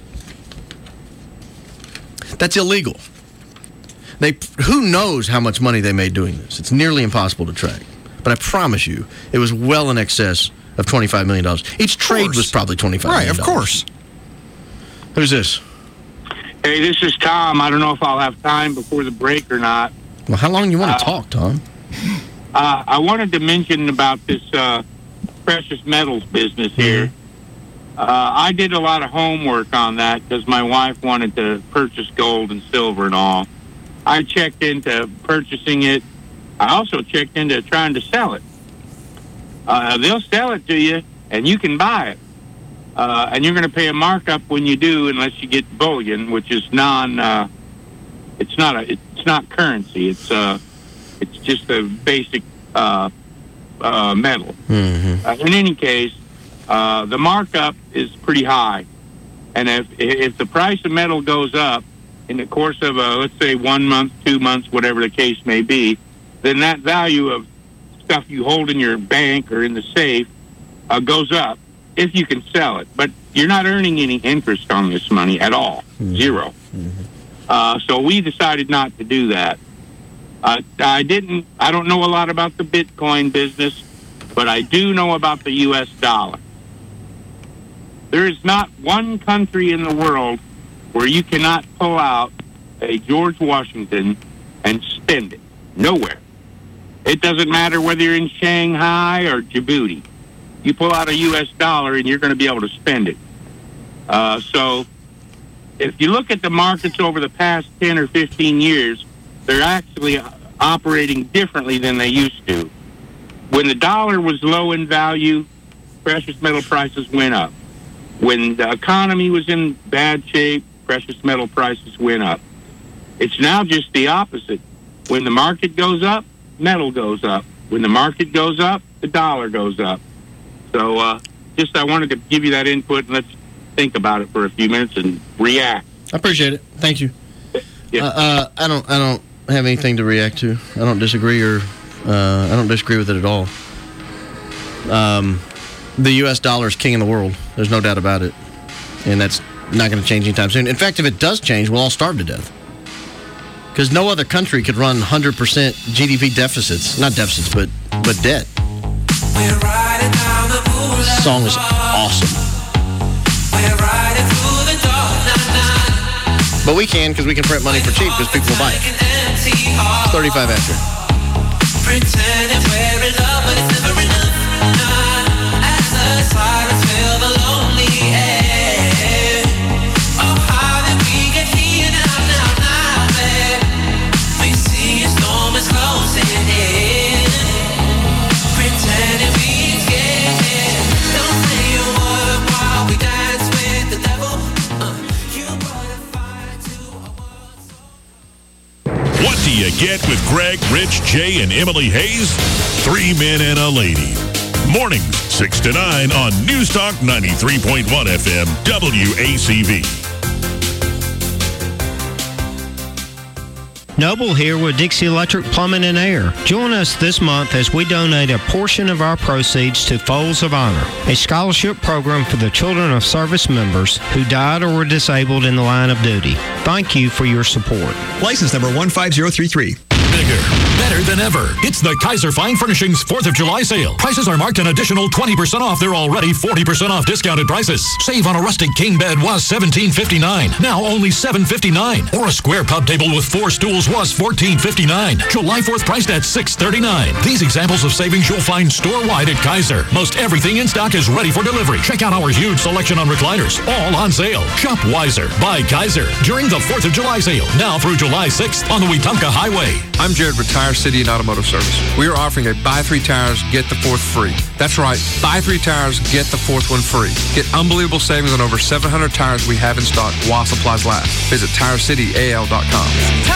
S7: That's illegal. They, who knows how much money they made doing this? It's nearly impossible to track. But I promise you, it was well in excess of twenty-five million dollars. Each trade was probably twenty-five million dollars.
S10: Right, of course.
S7: Who's this?
S18: Hey, this is Tom. I don't know if I'll have time before the break or not.
S7: Well, how long do you want to
S18: Uh,
S7: talk, Tom?
S18: Uh, I wanted to mention about this uh, precious metals business here. Uh, I did a lot of homework on that because my wife wanted to purchase gold and silver and all. I checked into purchasing it. I also checked into trying to sell it. Uh, they'll sell it to you, and you can buy it. Uh, and you're going to pay a markup when you do, unless you get bullion, which is non. Uh, it's not a. It's not currency. It's uh, it's just a basic uh, uh, metal.
S7: Mm-hmm.
S18: Uh, in any case, uh, the markup is pretty high, and if if the price of metal goes up in the course of a, let's say one month, two months, whatever the case may be, then that value of stuff you hold in your bank or in the safe uh, goes up if you can sell it. But you're not earning any interest on this money at all. Mm-hmm. Zero. Mm-hmm. Uh, so we decided not to do that. Uh, I didn't, I don't know a lot about the Bitcoin business, but I do know about the U S dollar. There is not one country in the world where you cannot pull out a George Washington and spend it. Nowhere. It doesn't matter whether you're in Shanghai or Djibouti. You pull out a U S dollar and you're going to be able to spend it. Uh, so if you look at the markets over the past ten or fifteen years, they're actually operating differently than they used to. When the dollar was low in value, precious metal prices went up. When the economy was in bad shape, precious metal prices went up. It's now just the opposite. When the market goes up, metal goes up. When the market goes up, the dollar goes up. So uh, just I wanted to give you that input, and let's think about it for a few minutes and react.
S7: I appreciate it. Thank you.
S18: Yeah.
S7: Uh, uh, I don't. I don't have anything to react to. I don't disagree, or uh, I don't disagree with it at all. Um, the U S dollar is king in the world. There's no doubt about it, and that's not going to change anytime soon. In fact, if it does change, we'll all starve to death. Because no other country could run one hundred percent G D P deficits. Not deficits, but but debt. This song is awesome. But we can, because we can print money for cheap, because people will buy it. thirty-five after.
S11: Pretending we're in love, but it's never enough. As the silence fill the lonely air. Oh, how did we get here now, now, now, babe? We see a storm is closing in. Pretending we get there. Don't say a word while we dance with the devil. Uh, you brought a fire to our world.
S8: What do you get with Greg, Rich, Jay, and Emily Hayes? Three men and a lady. Mornings, six to nine on News Talk ninety-three point one F M, W A C V.
S19: Noble here with Dixie Electric Plumbing and Air. Join us this month as we donate a portion of our proceeds to Folds of Honor, a scholarship program for the children of service members who died or were disabled in the line of duty. Thank you for your support.
S20: License number one five zero three three.
S21: Bigger, better than ever. It's the Kaiser Fine Furnishings fourth of July sale. Prices are marked an additional twenty percent off their already forty percent off discounted prices. Save on a rustic king bed was seventeen fifty-nine, now only seven fifty-nine. Or a square pub table with four stools was fourteen fifty-nine. July fourth priced at six thirty-nine. These examples of savings you'll find store-wide at Kaiser. Most everything in stock is ready for delivery. Check out our huge selection on recliners, all on sale. Shop wiser, buy Kaiser during the fourth of July sale, now through July sixth on the Wetumpka Highway.
S22: I'm Jared with Tire City and Automotive Service. We are offering a buy three tires, get the fourth free. That's right, buy three tires, get the fourth one free. Get unbelievable savings on over seven hundred tires we have in stock while supplies last. Visit tire city a l dot com.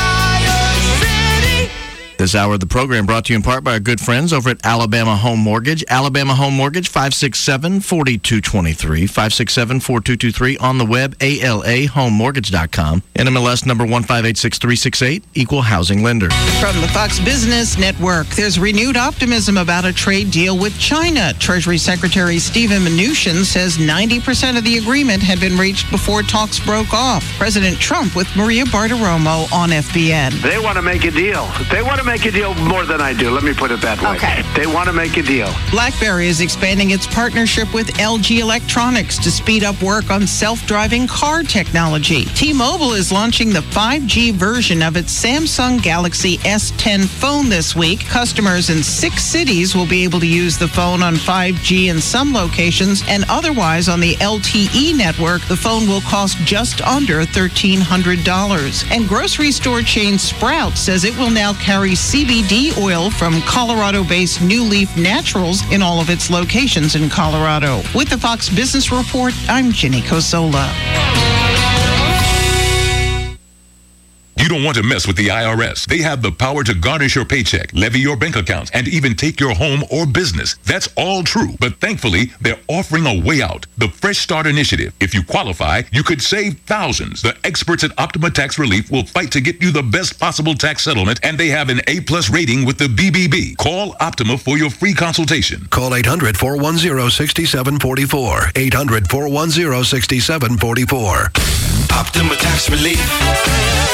S7: This hour of the program brought to you in part by our good friends over at Alabama Home Mortgage. Alabama Home Mortgage, five six seven, four two two three, five six seven, four two two three. On the web, A L A home mortgage dot com. N M L S number one five eight six three six eight, Equal Housing Lender.
S23: From the Fox Business Network, there's renewed optimism about a trade deal with China. Treasury Secretary Steven Mnuchin says ninety percent of the agreement had been reached before talks broke off. President Trump with Maria Bartiromo on F B N.
S24: They want to make a deal. They want to make a deal more than I do. Let me put it that way.
S23: Okay.
S24: They want to make a deal.
S23: BlackBerry is expanding its partnership with L G Electronics to speed up work on self-driving car technology. T-Mobile is launching the five G version of its Samsung Galaxy S ten phone this week. Customers in six cities will be able to use the phone on five G in some locations, and otherwise on the L T E network, the phone will cost just under thirteen hundred dollars. And grocery store chain Sprouts says it will now carry C B D oil from Colorado-based New Leaf Naturals in all of its locations in Colorado. With the Fox Business Report, I'm Jenny Cosola.
S25: You don't want to mess with the I R S. They have the power to garnish your paycheck, levy your bank accounts, and even take your home or business. That's all true. But thankfully, they're offering a way out. The Fresh Start Initiative. If you qualify, you could save thousands. The experts at Optima Tax Relief will fight to get you the best possible tax settlement, and they have an A-plus rating with the B B B. Call Optima for your free consultation.
S26: Call eight hundred, four one zero, six seven four four. eight hundred, four one zero, six seven four four.
S11: Optima Tax Relief.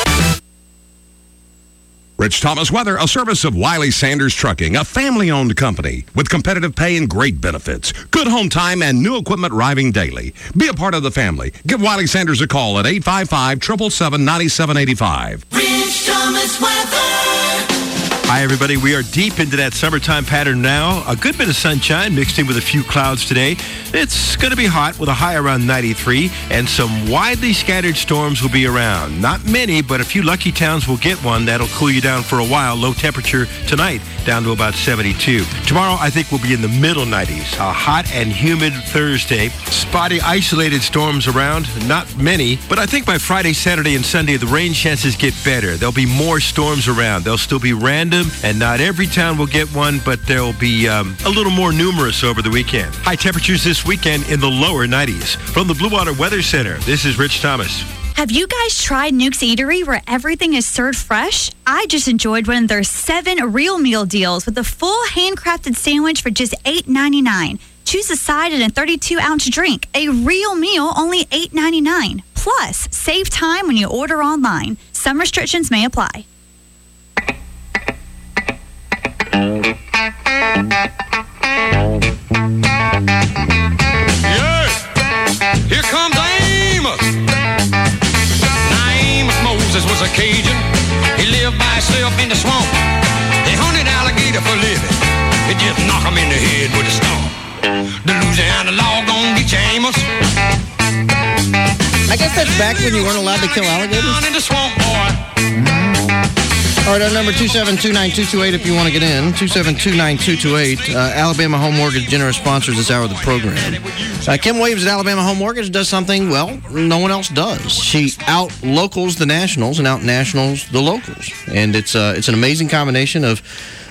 S27: Rich Thomas Weather, a service of Wiley Sanders Trucking, a family-owned company with competitive pay and great benefits. Good home time and new equipment arriving daily. Be a part of the family. Give Wiley Sanders a call at eight five five, seven seven seven, nine seven eight five.
S11: Rich Thomas Weather.
S1: Hi, everybody. We are deep into that summertime pattern now. A good bit of sunshine mixed in with a few clouds today. It's going to be hot with a high around ninety-three, and some widely scattered storms will be around. Not many, but a few lucky towns will get one. That'll cool you down for a while. Low temperature tonight down to about seventy-two. Tomorrow, I think we'll be in the middle nineties. A hot and humid Thursday. Spotty, isolated storms around. Not many, but I think by Friday, Saturday, and Sunday, the rain chances get better. There'll be more storms around. They'll still be random, and not every town will get one, but they'll be um, a little more numerous over the weekend. High temperatures this weekend in the lower nineties. From the Blue Water Weather Center, this is Rich Thomas.
S28: Have you guys tried Nuke's Eatery where everything is served fresh? I just enjoyed one of their seven real meal deals with a full handcrafted sandwich for just eight ninety-nine. Choose a side and a thirty-two ounce drink. A real meal, only eight ninety-nine. Plus, save time when you order online. Some restrictions may apply.
S29: Yeah, here comes Amos. Now Amos Moses was a Cajun. He lived by himself in the swamp. They hunted alligator for living. They just knock him in the head with a stump. The Louisiana law gon' get you, Amos.
S30: I guess that's back when you weren't allowed to kill alligators.
S29: In the swamp, boy.
S30: All right, our number two seven two, nine two two eight if you want to get in. two seven two, nine two two eight. Uh, Alabama Home Mortgage, generous sponsors this hour of the program. Uh, Kim Williams at Alabama Home Mortgage does something, well, no one else does. She out-locals the nationals and out-nationals the locals. And it's uh, it's an amazing combination of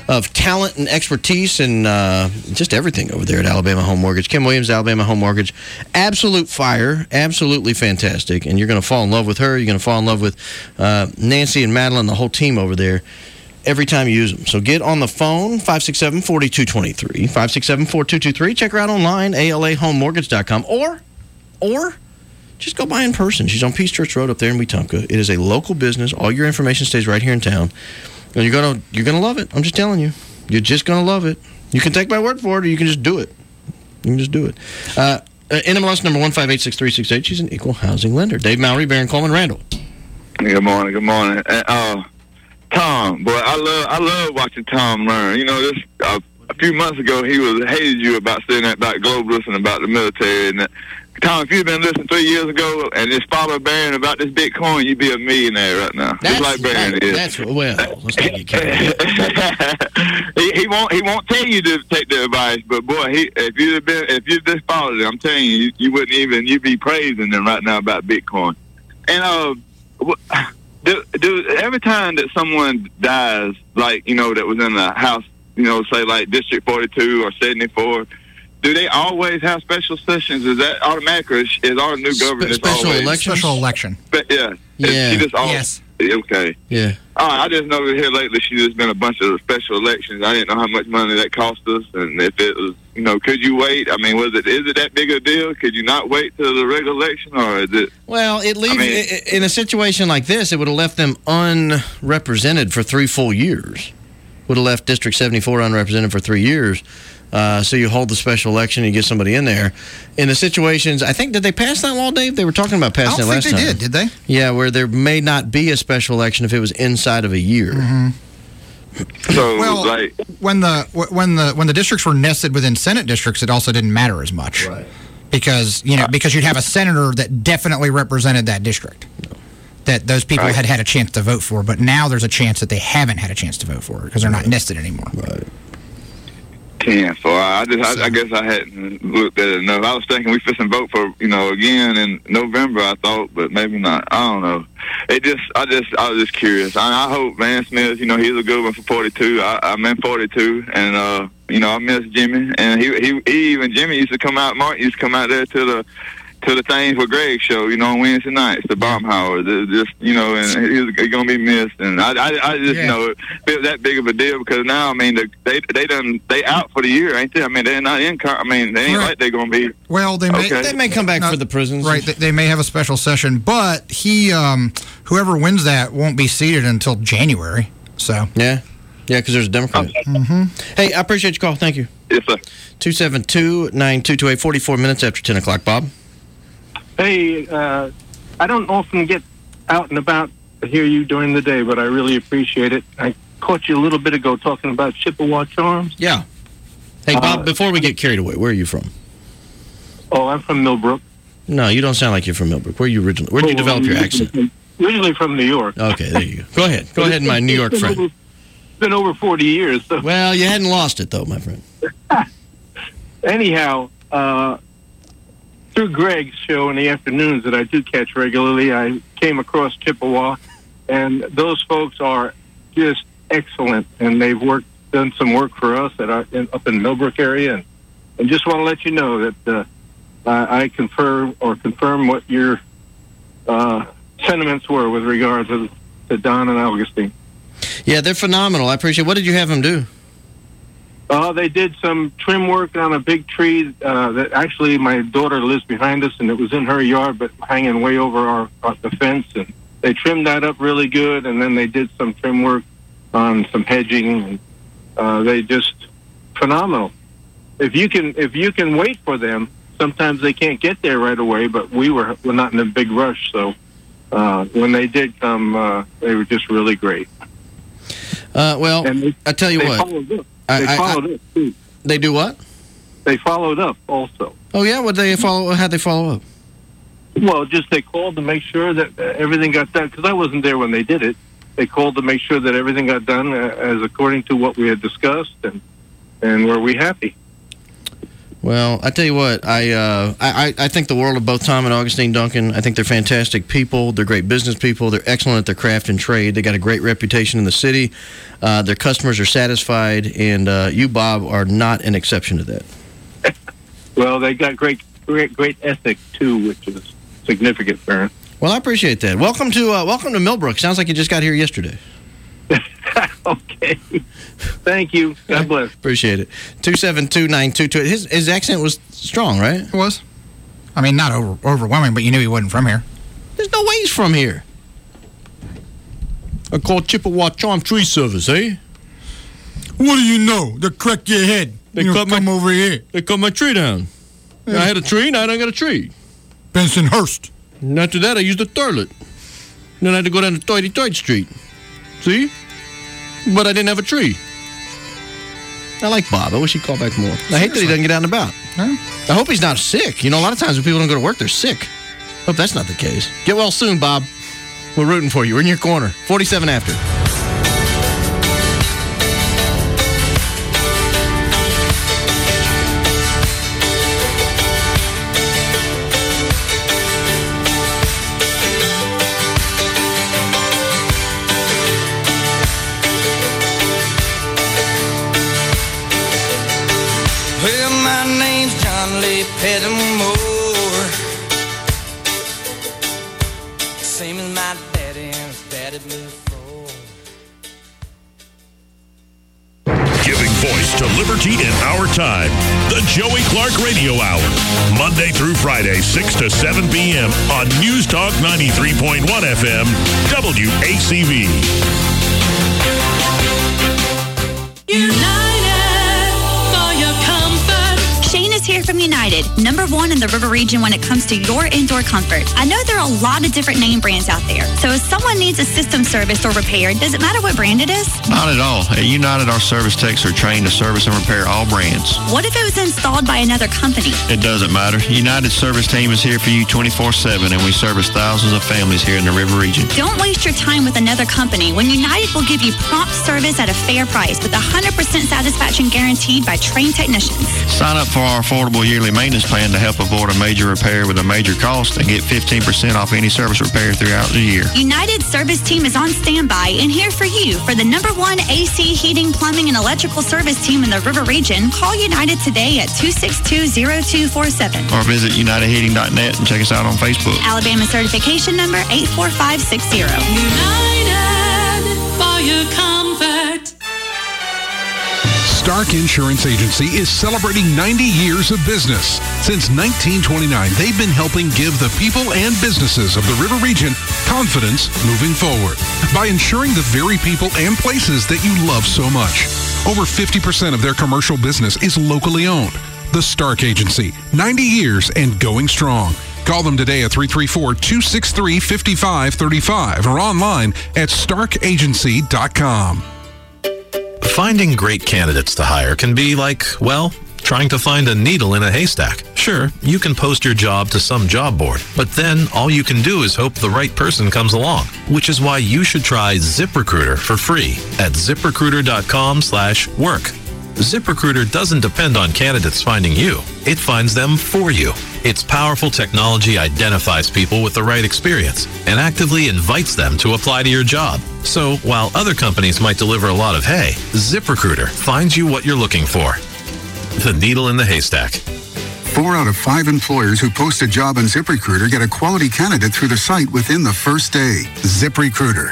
S30: of talent and expertise and uh, just everything over there at Alabama Home Mortgage. Kim Williams, Alabama Home Mortgage. Absolute fire. Absolutely fantastic. And you're going to fall in love with her. You're going to fall in love with uh, Nancy and Madeline, the whole team over there, every time you use them. So get on the phone, five six seven, four two two three, five six seven, four two two three. Check her out online, A L A home mortgage dot com. Or, or just go by in person. She's on Peace Church Road up there in Wetumpka. It is a local business. All your information stays right here in town. And you're gonna you're gonna love it. I'm just telling you. You're just gonna love it. You can take my word for it, or you can just do it. You can just do it. Uh, N M L S number one five eight six three six eight. She's an equal housing lender. Dave Mowry, Baron Coleman, Randall.
S2: Good morning. Good morning. Uh, Tom, boy, I love I love watching Tom learn. You know, this uh, a few months ago he was hated you about saying that about globalists and about the military. And uh, Tom, if you'd been listening three years ago and just follow Barron about this Bitcoin, you'd be a millionaire right now.
S30: That's,
S2: just like Barron
S30: that,
S2: is.
S30: That's well. Let's not get carried.
S2: he, he won't he won't tell you to take the advice, but boy, he if you'd have been if you'd just followed it, I'm telling you, you, you wouldn't even you'd be praising them right now about Bitcoin. And uh. Do, do every time that someone dies, like, you know, that was in the House, you know, say like District forty-two or seventy-four, do they always have special sessions? Is that automatic, or is, is our new government
S30: Spe- special
S2: always
S30: election?
S10: Special election.
S2: But yeah,
S30: Yeah.
S2: She just always,
S10: Yes.
S2: Okay.
S30: Yeah.
S2: All right, I just noticed here lately she's just been a bunch of special elections. I didn't know how much money that cost us, and if it was, you know, could you wait? I mean, was it is it that big a deal? Could you not wait till the regular election, or is it?
S30: Well, it leaves
S2: I mean-
S30: i- in a situation like this, it would have left them unrepresented for three full years. Would have left District seventy-four unrepresented for three years. Uh, so you hold the special election and you get somebody in there. In the situations, I think, did they pass that law, Dave? They were talking about
S10: I
S30: passing
S10: don't
S30: it last
S10: think they
S30: time.
S10: did, did they?
S30: Yeah, where there may not be a special election if it was inside of a year.
S2: So,
S10: Well,
S2: like,
S10: when the wh- when the when the districts were nested within Senate districts, it also didn't matter as much, right? Because you know because you'd have a senator that definitely represented that district, that those people
S2: Right.
S10: had had a chance to vote for. But now there's a chance that they haven't had a chance to vote for because they're not nested anymore.
S30: Right.
S2: ten. So I just, I, I guess I hadn't looked at it enough. I was thinking we fixing vote for, you know, again in November. I thought, but maybe not. I don't know. It just, I just, I was just curious. I, I hope Van Smith, you know, he's a good one for forty-two. I, I'm in forty-two, and uh, you know, I miss Jimmy, and he, he, he even Jimmy used to come out. Mark used to come out there to the. To the things with Greg's show, you know, on Wednesday nights, the Baumhauer, the, just, you know, and he's, he's going to be missed. And I, I, I just,
S10: Yeah.
S2: you know, feel that big of a deal because now, I mean, the, they they done, they out for the year, ain't they? I mean, they're not in, con- I mean, they ain't
S10: Right.
S2: like they're going to be.
S10: Well, they may
S2: Okay.
S30: They may come back
S10: No,
S30: for the prisons.
S10: right. They, they may have a special session, but he, um, whoever wins that, won't be seated until January. So
S30: Yeah. Yeah, because there's a Democrat.
S10: hmm
S30: Hey, I appreciate your call. Thank you.
S2: Yes, sir.
S30: two seven two, nine two two eight, forty-four minutes after ten o'clock, Bob.
S3: Hey, uh, I don't often get out and about to hear you during the day, but I really appreciate it. I caught you a little bit ago talking about Chippewa Charms.
S30: Yeah. Hey, Bob,
S3: Uh,
S30: before we get carried away, where are you from?
S3: Oh, I'm from Millbrook.
S30: No, you don't sound like you're from Millbrook. Where are you originally? Where did you develop your accent?
S3: Originally from New York.
S30: Okay, there you go. Go ahead. Go ahead, my New York
S3: It's been
S30: friend.
S3: over- It's been over forty years. So.
S30: Well, you hadn't lost it, though, my friend.
S3: Anyhow, uh, through Greg's show in the afternoons that I do catch regularly, I came across Chippewa, and those folks are just excellent, and they've worked, done some work for us at our, in, up in Millbrook area, and, and just want to let you know that uh, I, I confirm or confirm what your uh, sentiments were with regard to, to Don and Augustine.
S30: Yeah, they're phenomenal. I appreciate it. What did you have them do?
S3: Uh, they did some trim work on a big tree uh, that actually my daughter lives behind us, and it was in her yard, but hanging way over our, our the fence. And they trimmed that up really good, and then they did some trim work on some hedging. And uh, they just phenomenal. If you can, if you can wait for them, sometimes they can't get there right away. But we were we're not in a big rush, so uh, when they did come, uh, they were just really great.
S30: Uh, well,
S3: they,
S30: I tell you
S3: they
S30: what.
S3: Followed up.
S30: I-
S3: They
S30: I-
S3: followed up too.
S30: They do what?
S3: They followed up also.
S30: Oh, yeah? What they follow? How'd they follow up?
S3: Well, just they called to make sure that uh, everything got done, because I wasn't there when they did it. They called to make sure that everything got done uh, as according to what we had discussed, and and were we happy?
S30: Well, I tell you what, I, uh, I I think the world of both Tom and Augustine Duncan. I think they're fantastic people. They're great business people. They're excellent at their craft and trade. They got a great reputation in the city. Uh, their customers are satisfied, and uh, you, Bob, are not an exception to that.
S3: Well, they got great, great, great ethic too, which is significant, Baron.
S30: Well, I appreciate that. Welcome to uh, welcome to Millbrook. Sounds like you just got here yesterday.
S3: Okay. Thank you. God bless.
S30: Appreciate it. two seven two nine two two. His his accent was strong, right?
S10: It was. I mean, not over, overwhelming, but you knew he wasn't from here.
S30: There's no way he's from here. I call Chippewa Charm Tree Service, eh?
S4: What do you know? They crack your head.
S30: They
S4: you
S30: cut
S4: know, come
S30: my,
S4: over here.
S30: They cut my tree down.
S4: Yeah.
S30: I had a tree, now I don't got a tree.
S4: Bensonhurst.
S30: And after that, I used a toilet. Then I had to go down to thirty-third Street. See? But I didn't have a tree. I like Bob. I wish he'd call back more. I hate that he doesn't get out and about.
S10: Huh?
S30: I hope he's not sick. You know, a lot of times when people don't go to work, they're sick. Hope that's not the case. Get well soon, Bob. We're rooting for you. We're in your corner. forty-seven after.
S11: Well, my name's John Lee Pettimore. Same as my daddy and his daddy before.
S8: Giving voice to liberty in our time. The Joey Clark Radio Hour. Monday through Friday, six to seven p.m. on News Talk ninety-three point one F M, W A C V.
S28: United for your comfort. Shane is here from United, number one in the River Region when it comes to your indoor comfort. I know there are a lot of different name brands out there, so if someone needs a system serviced or repaired, does it matter what brand it is?
S5: Not at all. At United, our service techs are trained to service and repair all brands.
S28: What if it was installed by another company?
S5: It doesn't matter. United's service team is here for you twenty-four seven, and we service thousands of families here in the River Region.
S28: Don't waste your time with another company when United will give you prompt service at a fair price with one hundred percent satisfaction guaranteed by trained technicians.
S5: Sign up for our affordable yearly maintenance plan to help avoid a major repair with a major cost and get fifteen percent off any service repair throughout the year.
S28: United's service team is on standby and here for you. For the number one A C, heating, plumbing, and electrical service team in the River Region, call United today at two six two, zero two four seven.
S5: Or visit united heating dot net and check us out on Facebook.
S28: Alabama certification number eight four five six zero.
S11: United for your comfort.
S6: Stark Insurance Agency is celebrating ninety years of business. Since nineteen twenty-nine, they've been helping give the people and businesses of the River Region confidence moving forward by insuring the very people and places that you love so much. Over fifty percent of their commercial business is locally owned. The Stark Agency, ninety years and going strong. Call them today at three three four, two six three, five five three five or online at stark agency dot com.
S9: Finding great candidates to hire can be like, well, trying to find a needle in a haystack. Sure, you can post your job to some job board, but then all you can do is hope the right person comes along, which is why you should try ZipRecruiter for free at ziprecruiter.com slash work. ZipRecruiter doesn't depend on candidates finding you. It finds them for you. Its powerful technology identifies people with the right experience and actively invites them to apply to your job. So while other companies might deliver a lot of hay, ZipRecruiter finds you what you're looking for. The needle in the haystack.
S12: Four out of five employers who post a job on ZipRecruiter get a quality candidate through the site within the first day. ZipRecruiter.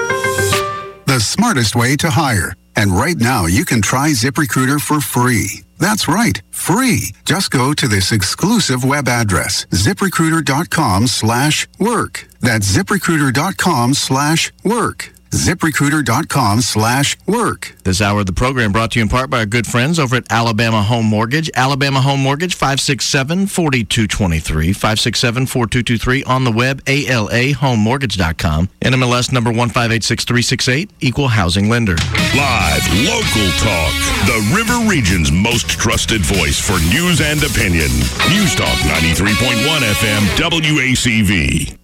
S12: The smartest way to hire. And right now, you can try ZipRecruiter for free. That's right, free. Just go to this exclusive web address, ziprecruiter.com slash work. That's ziprecruiter.com slash work. ZipRecruiter.com slash work.
S30: This hour of the program brought to you in part by our good friends over at Alabama Home Mortgage. Alabama Home Mortgage, five six seven, four two two three, five six seven, four two two three. On the web, A L A home mortgage dot com. N M L S number one five eight six three six eight, Equal Housing Lender.
S8: Live, local talk. The River Region's most trusted voice for news and opinion. News Talk ninety-three point one F M, W A C V.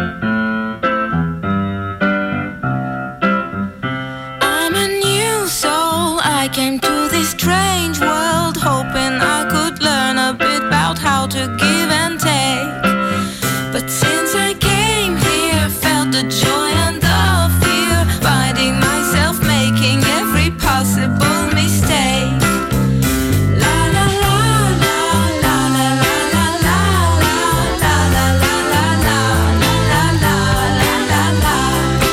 S11: I'm a new soul. to give and take. But since I came here, I felt the joy and the fear, finding myself making every possible mistake. La la la la la la la la la la la la la la la la la la.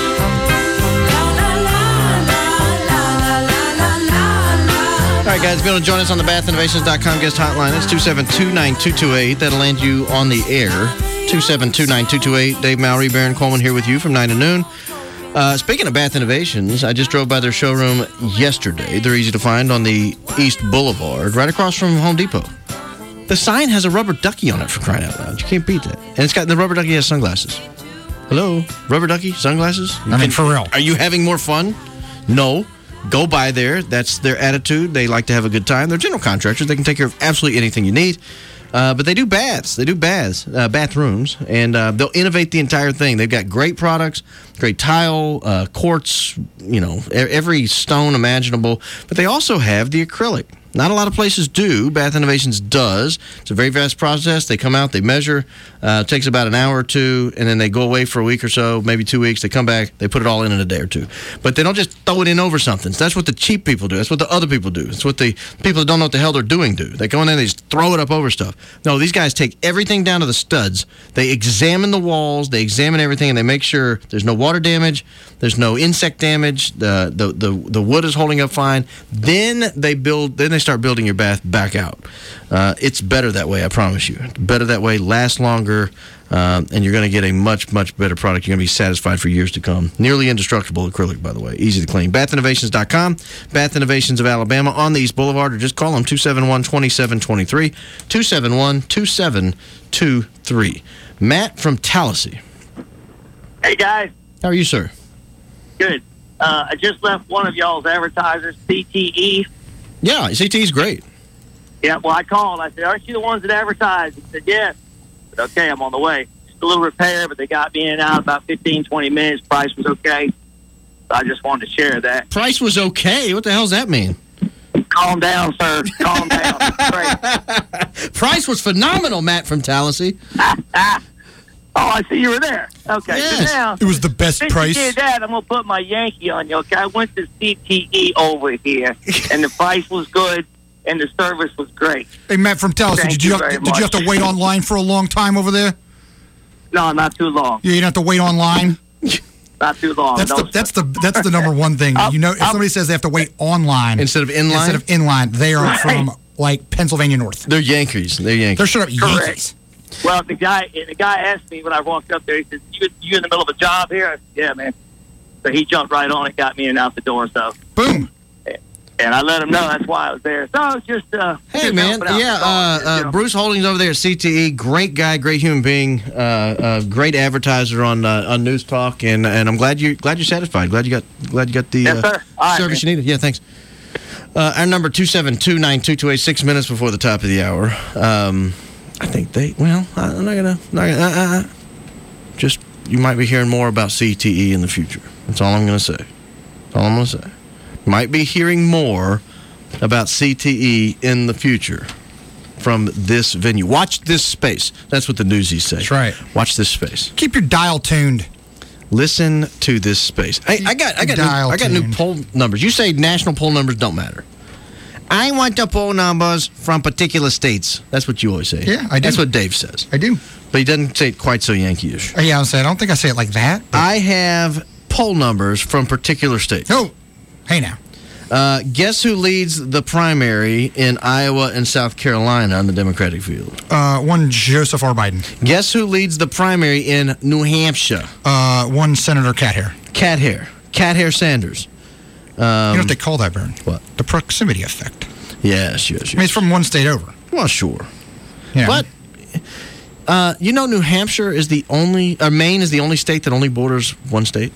S30: All right, guys, if you want to join us on the bath innovations dot com guest hotline, it's two seven two, nine two two eight. That'll land you on the air. two seven two, nine two two eight. Dave Mowry, Baron Coleman here with you from nine to noon. Uh, speaking of Bath Innovations, I just drove by their showroom yesterday. They're easy to find on the East Boulevard, right across from Home Depot. The sign has a rubber ducky on it, for crying out loud. You can't beat that. And it's got the rubber ducky has sunglasses. Hello? Rubber ducky, sunglasses? You
S10: I mean,
S30: can-
S10: for real.
S30: Are you having more fun? No. Go by there. That's their attitude. They like to have a good time. They're general contractors. They can take care of absolutely anything you need. Uh, but they do baths. They do baths, uh, bathrooms, and uh, they'll innovate the entire thing. They've got great products, great tile, uh, quartz, you know, e- every stone imaginable. But they also have the acrylic. Not a lot of places do. Bath Innovations does. It's a very fast process. They come out, they measure. Uh, it takes about an hour or two, and then they go away for a week or so, maybe two weeks. They come back, they put it all in in a day or two. But they don't just throw it in over something. That's what the cheap people do. That's what the other people do. It's what the people that don't know what the hell they're doing do. They go in there and they just throw it up over stuff. No, these guys take everything down to the studs. They examine the walls, they examine everything, and they make sure there's no water damage, there's no insect damage, the the the, the wood is holding up fine. Then they build. Then they start building your bath back out. Uh, it's better that way, I promise you. Better that way, lasts longer, uh, and you're going to get a much, much better product. You're going to be satisfied for years to come. Nearly indestructible acrylic, by the way. Easy to clean. bath innovations dot com. Bath Innovations of Alabama on the East Boulevard, or just call them two seven one, two seven two three, two seven one, two seven two three. Matt from Tallahassee.
S13: Hey, guys.
S30: How are you, sir?
S13: Good. Uh, I just left one of y'all's advertisers, C T E.
S30: Yeah, C T E's great.
S13: Yeah, well, I called. I said, aren't you the ones that advertise? He said, yes. I said, okay, I'm on the way. Just a little repair, but they got me in and out about fifteen, twenty minutes. Price was okay. So I just wanted to share that.
S30: Price was okay? What the hell does that mean?
S13: Calm down, sir. Calm down. Great.
S30: Price was phenomenal, Matt from Tallahassee.
S13: Oh, I see you were there. Okay,
S30: Yes.
S13: so now,
S4: It was the best
S13: since
S4: price.
S13: you did that, I'm going to put my Yankee on you, okay? I went to C T E over here, and the price was good, and the service was great.
S4: Hey, Matt from Tallahassee,
S13: Thank
S4: did you,
S13: you
S4: have,
S13: very
S4: did you have to
S13: much.
S4: wait online for a long time over there?
S13: No, not too long.
S4: Yeah, you didn't have to wait online.
S13: Not too long.
S4: That's
S13: no,
S4: the that's the that's the number one thing. You know, if somebody says they have to wait online
S30: Instead of inline?
S4: instead of inline, they are
S13: Right.
S4: from like Pennsylvania North.
S30: They're Yankees. They're Yankees.
S4: They're straight up
S13: Correct.
S4: Yankees.
S13: Well, the guy the guy asked me when I walked up there, he said, you, you in the middle of a job here? I said, yeah, man. So he jumped right on and got me in and out the door. So
S4: Boom.
S13: And I let him know that's why I was there. So it's just, uh,
S30: Hey,
S13: just
S30: man.
S13: helping out
S30: Yeah,
S13: the dog,
S30: uh, uh,
S13: you know.
S30: Bruce Holdings over there at C T E. Great guy, great human being, uh, uh, great advertiser on uh, on News Talk, and and I'm glad you glad you're satisfied. Glad you got glad you got the
S13: Yes,
S30: uh,
S13: sir. All right,
S30: service
S13: man.
S30: you needed. Yeah, thanks. Uh, our number two seven two, nine two two eight, six minutes before the top of the hour. Um, I think they. Well, I'm not gonna. Not gonna uh, uh, just you might be hearing more about C T E in the future. That's all I'm gonna say. That's all I'm gonna say. Might be hearing more about C T E in the future from this venue. Watch this space. That's what the newsies say. That's
S10: right.
S30: Watch this space.
S4: Keep your dial tuned.
S30: Listen to this space. Hey, I got I got new,
S4: Dial
S30: I got new
S4: tuned.
S30: poll numbers. You say national poll numbers don't matter. I want the poll numbers from particular states. That's what you always say.
S4: Yeah, I do.
S30: That's what Dave says.
S4: I do.
S30: But he doesn't say it quite so Yankee-ish.
S4: Uh, Yeah, I was saying, I don't think I say it like that.
S30: I have poll numbers from particular states.
S4: Oh, hey now.
S30: Uh, guess who leads the primary in Iowa and South Carolina on the Democratic field?
S4: Uh, one Joseph R. Biden.
S30: Guess who leads the primary in New Hampshire?
S4: Uh, one Senator Cat Hair.
S30: Cat Hair. Cat Hair Sanders. Um,
S4: you know what they call that, Baron?
S30: What?
S4: The proximity effect.
S30: Yes, yes, yes.
S4: I mean, it's from one state over.
S30: Well, sure.
S4: Yeah.
S30: But, uh, you know, New Hampshire is the only, or Maine is the only state that only borders one state?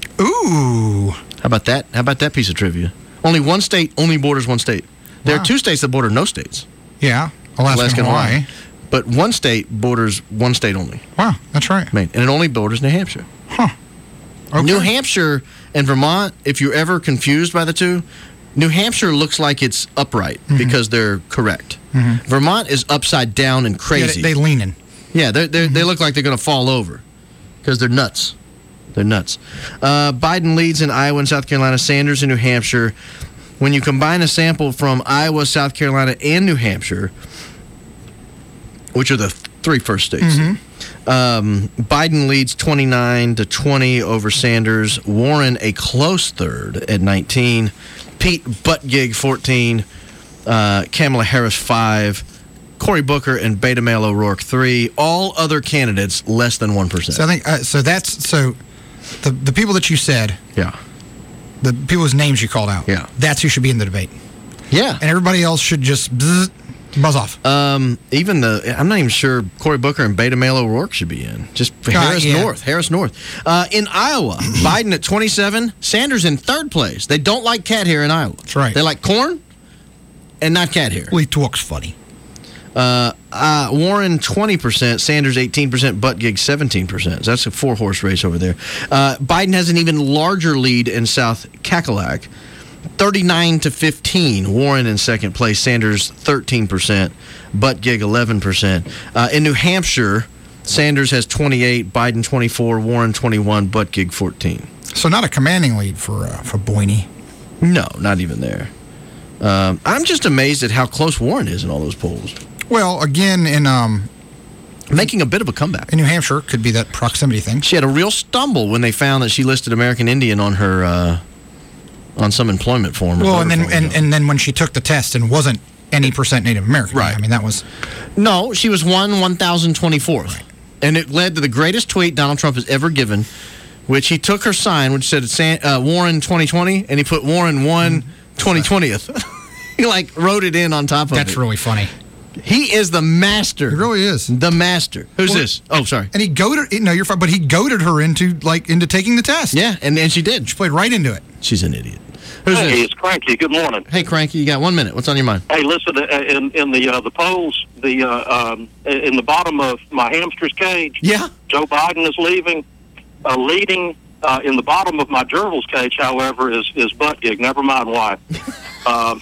S4: Ooh.
S30: How about that? How about that piece of trivia? Only one state only borders one state. There
S4: Wow.
S30: are two states that border no states.
S4: Yeah, Alaska, and Hawaii.
S30: But one state borders one state only.
S4: Wow, that's right.
S30: Maine. And it only borders New Hampshire.
S4: Huh. Okay.
S30: New Hampshire and Vermont, if you're ever confused by the two, New Hampshire looks like it's upright mm-hmm. because they're correct. Mm-hmm. Vermont is upside down and crazy.
S10: Yeah, they, they leaning.
S30: Yeah, they're, they're, mm-hmm. they look like they're going to fall over because they're nuts. They're nuts. Uh, Biden leads in Iowa and South Carolina, Sanders in New Hampshire. When you combine a sample from Iowa, South Carolina, and New Hampshire, which are the three first states, mm-hmm. um, Biden leads twenty-nine to twenty over Sanders. Warren a close third at nineteen. Pete Buttigieg fourteen. Uh, Kamala Harris five. Cory Booker and Beta Male O'Rourke three. All other candidates less than one percent.
S10: So I think uh, so. That's so. The the people that you said.
S30: Yeah.
S10: The people's names you called out.
S30: Yeah.
S10: That's who should be in the debate.
S30: Yeah.
S10: And everybody else should just bzz, buzz off.
S30: Um, even the, I'm not even sure Cory Booker and Beta Male O'Rourke should be in. Just uh, Harris yeah. North. Harris North. Uh, in Iowa, Biden at twenty-seven, Sanders in third place. They don't like cat hair in Iowa.
S10: That's right.
S30: They like corn and not cat hair.
S10: Well, he talks funny.
S30: Uh, uh, Warren twenty percent, Sanders eighteen percent, Buttigieg seventeen percent. So that's a four-horse race over there. Uh, Biden has an even larger lead in South Cackalack, thirty-nine to fifteen. Warren in second place, Sanders thirteen percent, Buttigieg eleven percent. Uh, in New Hampshire, Sanders has twenty-eight, Biden twenty-four, Warren twenty-one, Buttigieg fourteen.
S10: So not a commanding lead for uh, for Boyney.
S30: No, not even there. Um, I'm just amazed at how close Warren is in all those polls.
S10: Well, again, in um,
S30: making a bit of a comeback
S10: in New Hampshire, could be that proximity thing.
S30: She had a real stumble when they found that she listed American Indian on her uh, on some employment form.
S10: Well, and then and, and then when she took the test and wasn't any percent Native American, right? I mean, that was
S30: no, she was one one thousand twenty fourth, right. And it led to the greatest tweet Donald Trump has ever given, which he took her sign, which said uh, Warren twenty twenty, and he put Warren one twenty twentieth. He like wrote it in on top of
S10: That's
S30: it.
S10: That's really funny.
S30: He is the master.
S10: He really is
S30: the master. Who's well, this? Oh, sorry.
S10: And he goaded. No, you're fine. But he goaded her into like into taking the test.
S30: Yeah, and and she did.
S10: She played right into it.
S30: She's an idiot. Who's
S7: hey,
S30: this?
S7: It's Cranky. Good morning.
S30: Hey, Cranky. You got one minute. What's on your mind?
S7: Hey, listen. Uh, in in the uh, the polls, the uh, um, in the bottom of my hamster's cage.
S30: Yeah.
S7: Joe Biden is leaving. Uh, leading uh, in the bottom of my gerbil's cage, however, is is Buttigieg. Never mind why. um,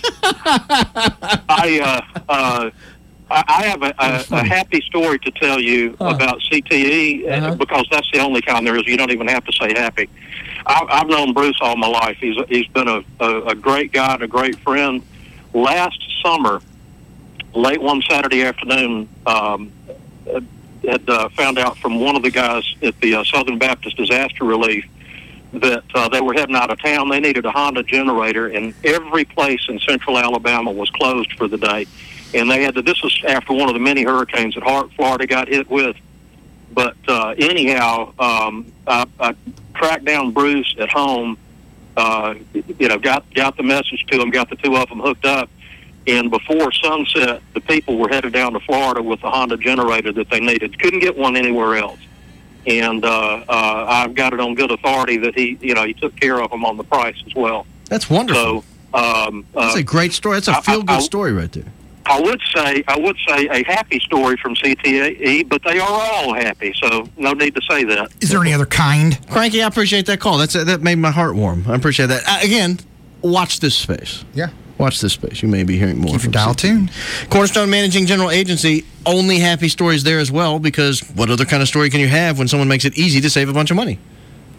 S7: I. Uh, uh, I have a, a, a happy story to tell you huh. about C T E uh-huh. because that's the only kind there is. You don't even have to say happy. I, I've known Bruce all my life. He's he's been a, a, a great guy and a great friend. Last summer, late one Saturday afternoon, um, had uh, found out from one of the guys at the uh, Southern Baptist Disaster Relief that uh, they were heading out of town. They needed a Honda generator, and every place in central Alabama was closed for the day. And they had to, this was after one of the many hurricanes that Hart, Florida got hit with. But uh, anyhow, um, I, I tracked down Bruce at home, uh, you know, got, got the message to him, got the two of them hooked up. And before sunset, the people were headed down to Florida with the Honda generator that they needed. Couldn't get one anywhere else. And uh, uh, I've got it on good authority that he, you know, he took care of them on the price as well.
S30: That's wonderful.
S7: So, um,
S30: That's
S7: uh,
S30: a great story. That's a feel-good story right there.
S7: I would say I would say a happy story from C T E, but they are all happy, so no need to say that.
S10: Is there any other kind?
S30: Cranky, I appreciate that call. That's that made my heart warm. I appreciate that. Uh, again, watch this space.
S10: Yeah.
S30: Watch this space. You may be hearing more.
S10: Keep your dial tuned.
S30: Cornerstone Managing General Agency, only happy stories there as well, because what other kind of story can you have when someone makes it easy to save a bunch of money?